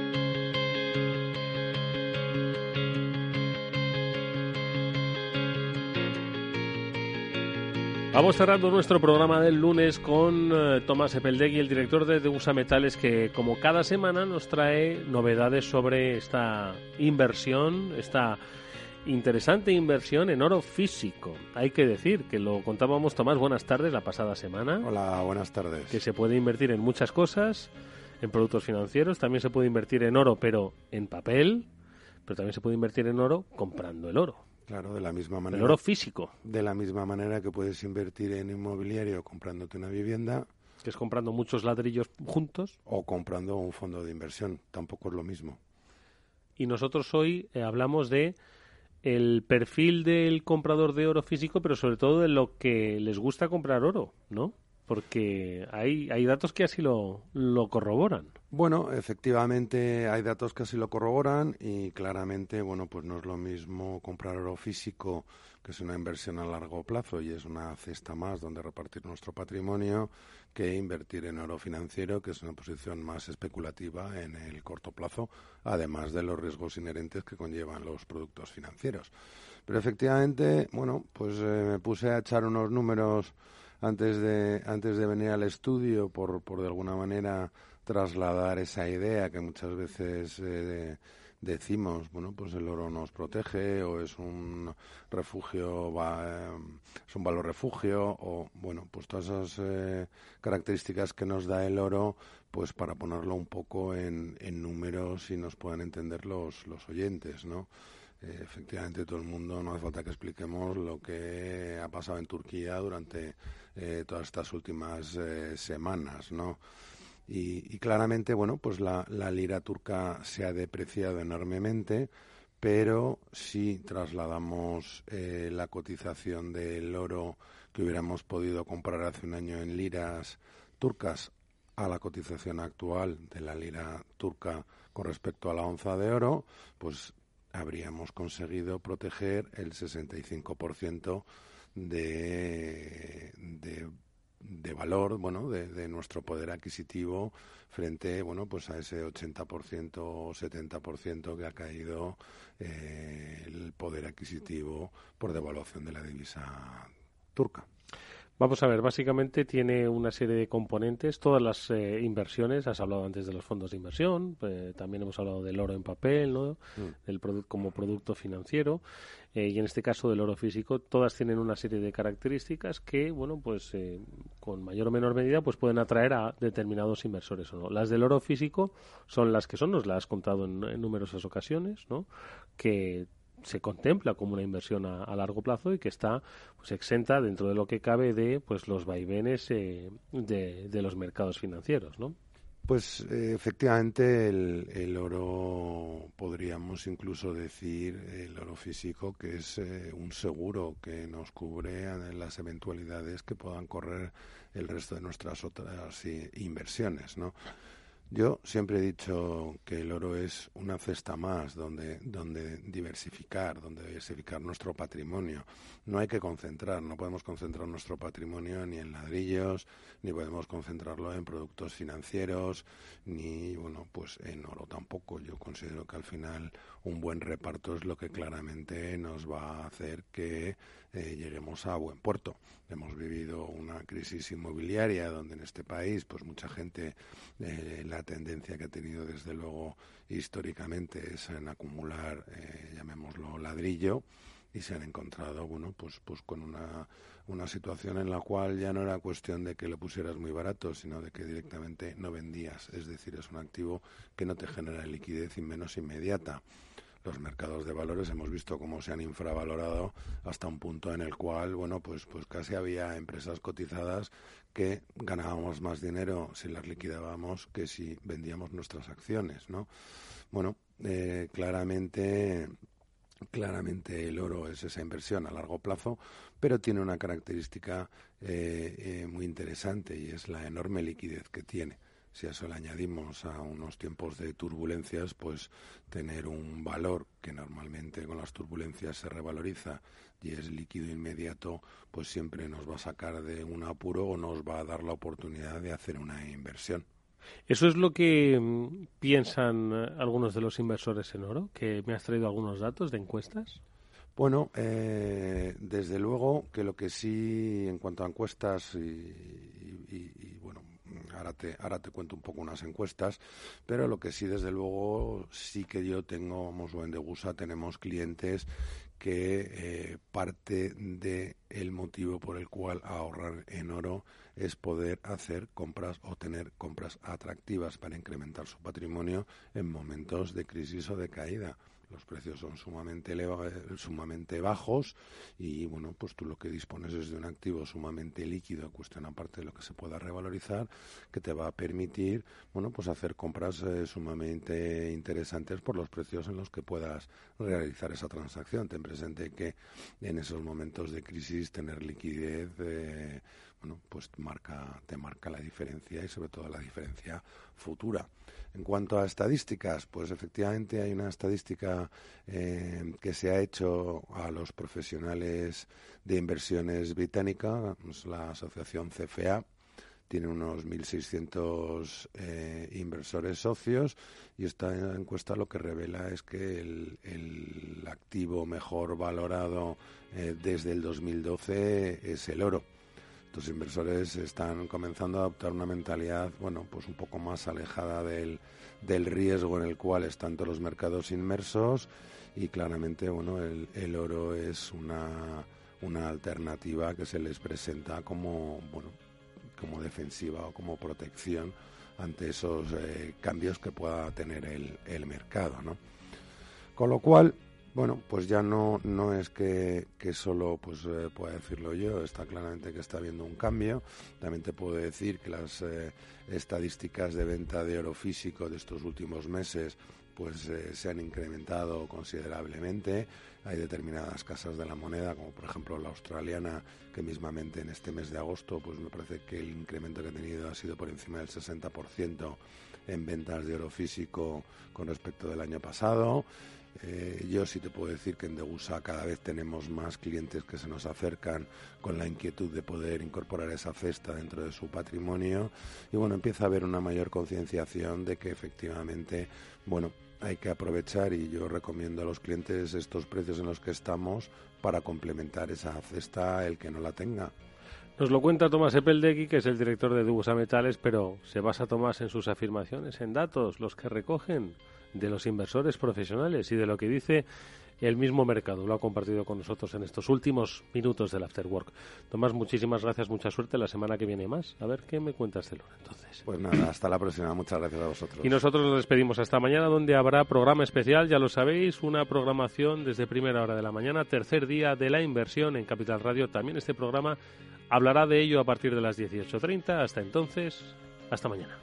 [SPEAKER 2] Vamos cerrando nuestro programa del lunes con Tomás Epeldegui, el director de Deusa Metales, que como cada semana nos trae novedades sobre esta inversión, esta interesante inversión en oro físico. Hay que decir que lo contábamos, Tomás, buenas tardes, la pasada semana.
[SPEAKER 19] Hola, buenas tardes.
[SPEAKER 2] Que se puede invertir en muchas cosas, en productos financieros, también se puede invertir en oro, pero en papel, pero también se puede invertir en oro comprando el oro.
[SPEAKER 19] Claro, de la misma manera.
[SPEAKER 2] El oro físico.
[SPEAKER 19] De la misma manera que puedes invertir en inmobiliario comprándote una vivienda.
[SPEAKER 2] Que es comprando muchos ladrillos juntos.
[SPEAKER 19] O comprando un fondo de inversión. Tampoco es lo mismo.
[SPEAKER 2] Y nosotros hoy hablamos de el perfil del comprador de oro físico, pero sobre todo de lo que les gusta comprar oro, ¿no? Porque hay datos que así lo corroboran.
[SPEAKER 19] Bueno, efectivamente hay datos que así lo corroboran y claramente, bueno, pues no es lo mismo comprar oro físico, que es una inversión a largo plazo y es una cesta más donde repartir nuestro patrimonio, que invertir en oro financiero, que es una posición más especulativa en el corto plazo, además de los riesgos inherentes que conllevan los productos financieros. Pero efectivamente, bueno, pues me puse a echar unos números antes de venir al estudio por de alguna manera trasladar esa idea que muchas veces decimos, bueno, pues el oro nos protege o es un refugio, es un valor refugio o, bueno, pues todas esas características que nos da el oro, pues para ponerlo un poco en números y nos puedan entender los oyentes, ¿no? Efectivamente, todo el mundo, no hace falta que expliquemos lo que ha pasado en Turquía durante todas estas últimas semanas, ¿no? Y claramente, bueno, pues la lira turca se ha depreciado enormemente, pero si trasladamos la cotización del oro que hubiéramos podido comprar hace un año en liras turcas a la cotización actual de la lira turca con respecto a la onza de oro, pues habríamos conseguido proteger el 65% de valor, bueno, de nuestro poder adquisitivo frente, bueno, pues a ese 80% o 70% que ha caído el poder adquisitivo por devaluación de la divisa turca.
[SPEAKER 2] Vamos a ver, básicamente tiene una serie de componentes, todas las inversiones, has hablado antes de los fondos de inversión, también hemos hablado del oro en papel, ¿no? Del como producto financiero, y en este caso del oro físico, todas tienen una serie de características que, bueno, pues con mayor o menor medida pues pueden atraer a determinados inversores o no. Las del oro físico son las que son, nos las has contado en numerosas ocasiones, ¿no? Que se contempla como una inversión a largo plazo y que está pues exenta dentro de lo que cabe de pues los vaivenes de los mercados financieros, ¿no?
[SPEAKER 19] Pues efectivamente el oro, podríamos incluso decir, el oro físico, que es un seguro que nos cubre en las eventualidades que puedan correr el resto de nuestras otras inversiones, ¿no? Yo siempre he dicho que el oro es una cesta más donde diversificar nuestro patrimonio. No hay que concentrar, no podemos concentrar nuestro patrimonio ni en ladrillos, ni podemos concentrarlo en productos financieros, ni, bueno, pues en oro tampoco. Yo considero que al final un buen reparto es lo que claramente nos va a hacer que lleguemos a buen puerto. Hemos vivido una crisis inmobiliaria donde en este país pues mucha gente la tendencia que ha tenido desde luego históricamente es en acumular, llamémoslo ladrillo, y se han encontrado, bueno, pues con una situación en la cual ya no era cuestión de que lo pusieras muy barato, sino de que directamente no vendías. Es decir, es un activo que no te genera liquidez y menos inmediata. Los mercados de valores hemos visto cómo se han infravalorado hasta un punto en el cual, bueno, pues casi había empresas cotizadas que ganábamos más dinero si las liquidábamos que si vendíamos nuestras acciones, ¿no? Bueno, claramente el oro es esa inversión a largo plazo, pero tiene una característica muy interesante, y es la enorme liquidez que tiene. Si a eso le añadimos a unos tiempos de turbulencias, pues tener un valor que normalmente con las turbulencias se revaloriza y es líquido inmediato, pues siempre nos va a sacar de un apuro o nos va a dar la oportunidad de hacer una inversión.
[SPEAKER 2] ¿Eso es lo que piensan algunos de los inversores en oro? ¿Que me has traído algunos datos de encuestas?
[SPEAKER 19] Bueno, desde luego que lo que sí, en cuanto a encuestas y bueno, ahora te cuento un poco unas encuestas, pero lo que sí, desde luego, sí que yo tengo, vamos, o en Degusa tenemos clientes que parte del motivo por el cual ahorrar en oro es poder hacer compras o tener compras atractivas para incrementar su patrimonio en momentos de crisis o de caída. Los precios son sumamente bajos y, bueno, pues tú lo que dispones es de un activo sumamente líquido, cuestión aparte de lo que se pueda revalorizar, que te va a permitir, bueno, pues hacer compras sumamente interesantes por los precios en los que puedas realizar esa transacción. Ten presente que en esos momentos de crisis tener liquidez, bueno, pues te marca la diferencia, y sobre todo la diferencia futura. En cuanto a estadísticas, pues efectivamente hay una estadística que se ha hecho a los profesionales de inversiones británica, la asociación CFA. Tiene unos 1.600 inversores socios, y esta encuesta lo que revela es que el activo mejor valorado desde el 2012 es el oro. Los inversores están comenzando a adoptar una mentalidad, bueno, pues un poco más alejada del riesgo en el cual están todos los mercados inmersos, y claramente, bueno, el oro es una alternativa que se les presenta como, bueno, como defensiva o como protección ante esos cambios que pueda tener el mercado, ¿no? Con lo cual, bueno, pues ya no es que solo pues pueda decirlo yo, está claramente que está habiendo un cambio. También te puedo decir que las estadísticas de venta de oro físico de estos últimos meses pues se han incrementado considerablemente. Hay determinadas casas de la moneda, como por ejemplo la australiana, que mismamente en este mes de agosto pues me parece que el incremento que ha tenido ha sido por encima del 60% en ventas de oro físico con respecto del año pasado. Yo sí te puedo decir que en Degusa cada vez tenemos más clientes que se nos acercan con la inquietud de poder incorporar esa cesta dentro de su patrimonio, y bueno, empieza a haber una mayor concienciación de que efectivamente, bueno, hay que aprovechar, y yo recomiendo a los clientes estos precios en los que estamos para complementar esa cesta el que no la tenga.
[SPEAKER 2] Nos lo cuenta Tomás Epeldegui, que es el director de Degusa Metales, pero ¿se basa Tomás en sus afirmaciones, en datos, los que recogen de los inversores profesionales y de lo que dice el mismo mercado? Lo ha compartido con nosotros en estos últimos minutos del After Work. Tomás, muchísimas gracias, mucha suerte. La semana que viene más. A ver qué me cuentas del oro entonces.
[SPEAKER 19] Pues nada, hasta la próxima. Muchas gracias a vosotros.
[SPEAKER 2] Y nosotros nos despedimos hasta mañana, donde habrá programa especial, ya lo sabéis, una programación desde primera hora de la mañana, tercer día de la inversión en Capital Radio. También este programa hablará de ello a partir de las 18:30. Hasta entonces, hasta mañana.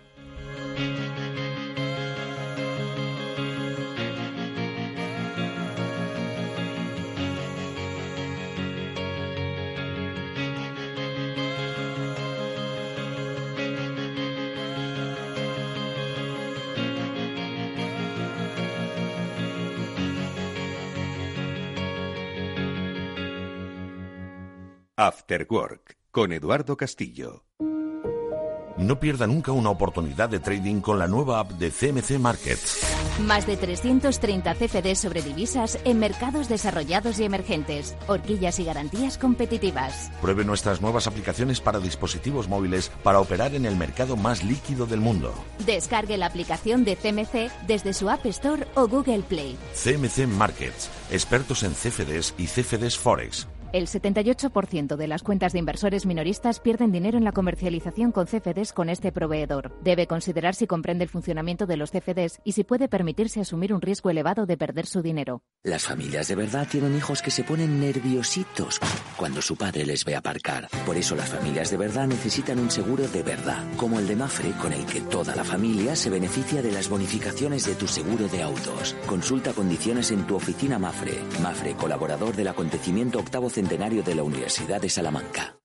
[SPEAKER 1] After Work con Eduardo Castillo.
[SPEAKER 20] No pierda nunca una oportunidad de trading con la nueva app de CMC Markets.
[SPEAKER 21] Más de 330 CFDs sobre divisas en mercados desarrollados y emergentes. Horquillas y garantías competitivas.
[SPEAKER 20] Pruebe nuestras nuevas aplicaciones para dispositivos móviles para operar en el mercado más líquido del mundo.
[SPEAKER 21] Descargue la aplicación de CMC desde su App Store o Google Play.
[SPEAKER 20] CMC Markets, expertos en CFDs y CFDs Forex.
[SPEAKER 21] El 78% de las cuentas de inversores minoristas pierden dinero en la comercialización con CFDs con este proveedor. Debe considerar si comprende el funcionamiento de los CFDs y si puede permitirse asumir un riesgo elevado de perder su dinero.
[SPEAKER 22] Las familias de verdad tienen hijos que se ponen nerviositos cuando su padre les ve aparcar. Por eso las familias de verdad necesitan un seguro de verdad, como el de Mafre, con el que toda la familia se beneficia de las bonificaciones de tu seguro de autos. Consulta condiciones en tu oficina Mafre. Mafre, colaborador del acontecimiento octavo centenario de la Universidad de Salamanca.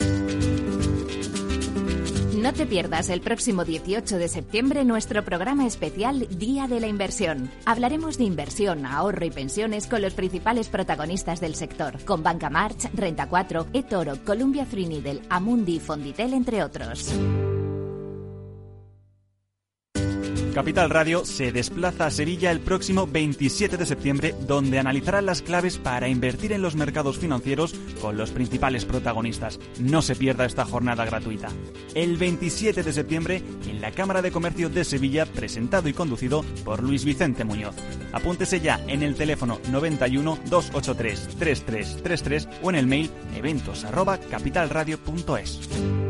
[SPEAKER 21] No te pierdas el próximo 18 de septiembre nuestro programa especial Día de la Inversión. Hablaremos de inversión, ahorro y pensiones con los principales protagonistas del sector, con Banca March, Renta 4, eToro, Columbia Threadneedle, Amundi y Fonditel, entre otros.
[SPEAKER 5] Capital Radio se desplaza a Sevilla el próximo 27 de septiembre, donde analizará las claves para invertir en los mercados financieros con los principales protagonistas. No se pierda esta jornada gratuita. El 27 de septiembre, en la Cámara de Comercio de Sevilla, presentado y conducido por Luis Vicente Muñoz. Apúntese ya en el teléfono 91 283 3333 o en el mail eventos@capitalradio.es.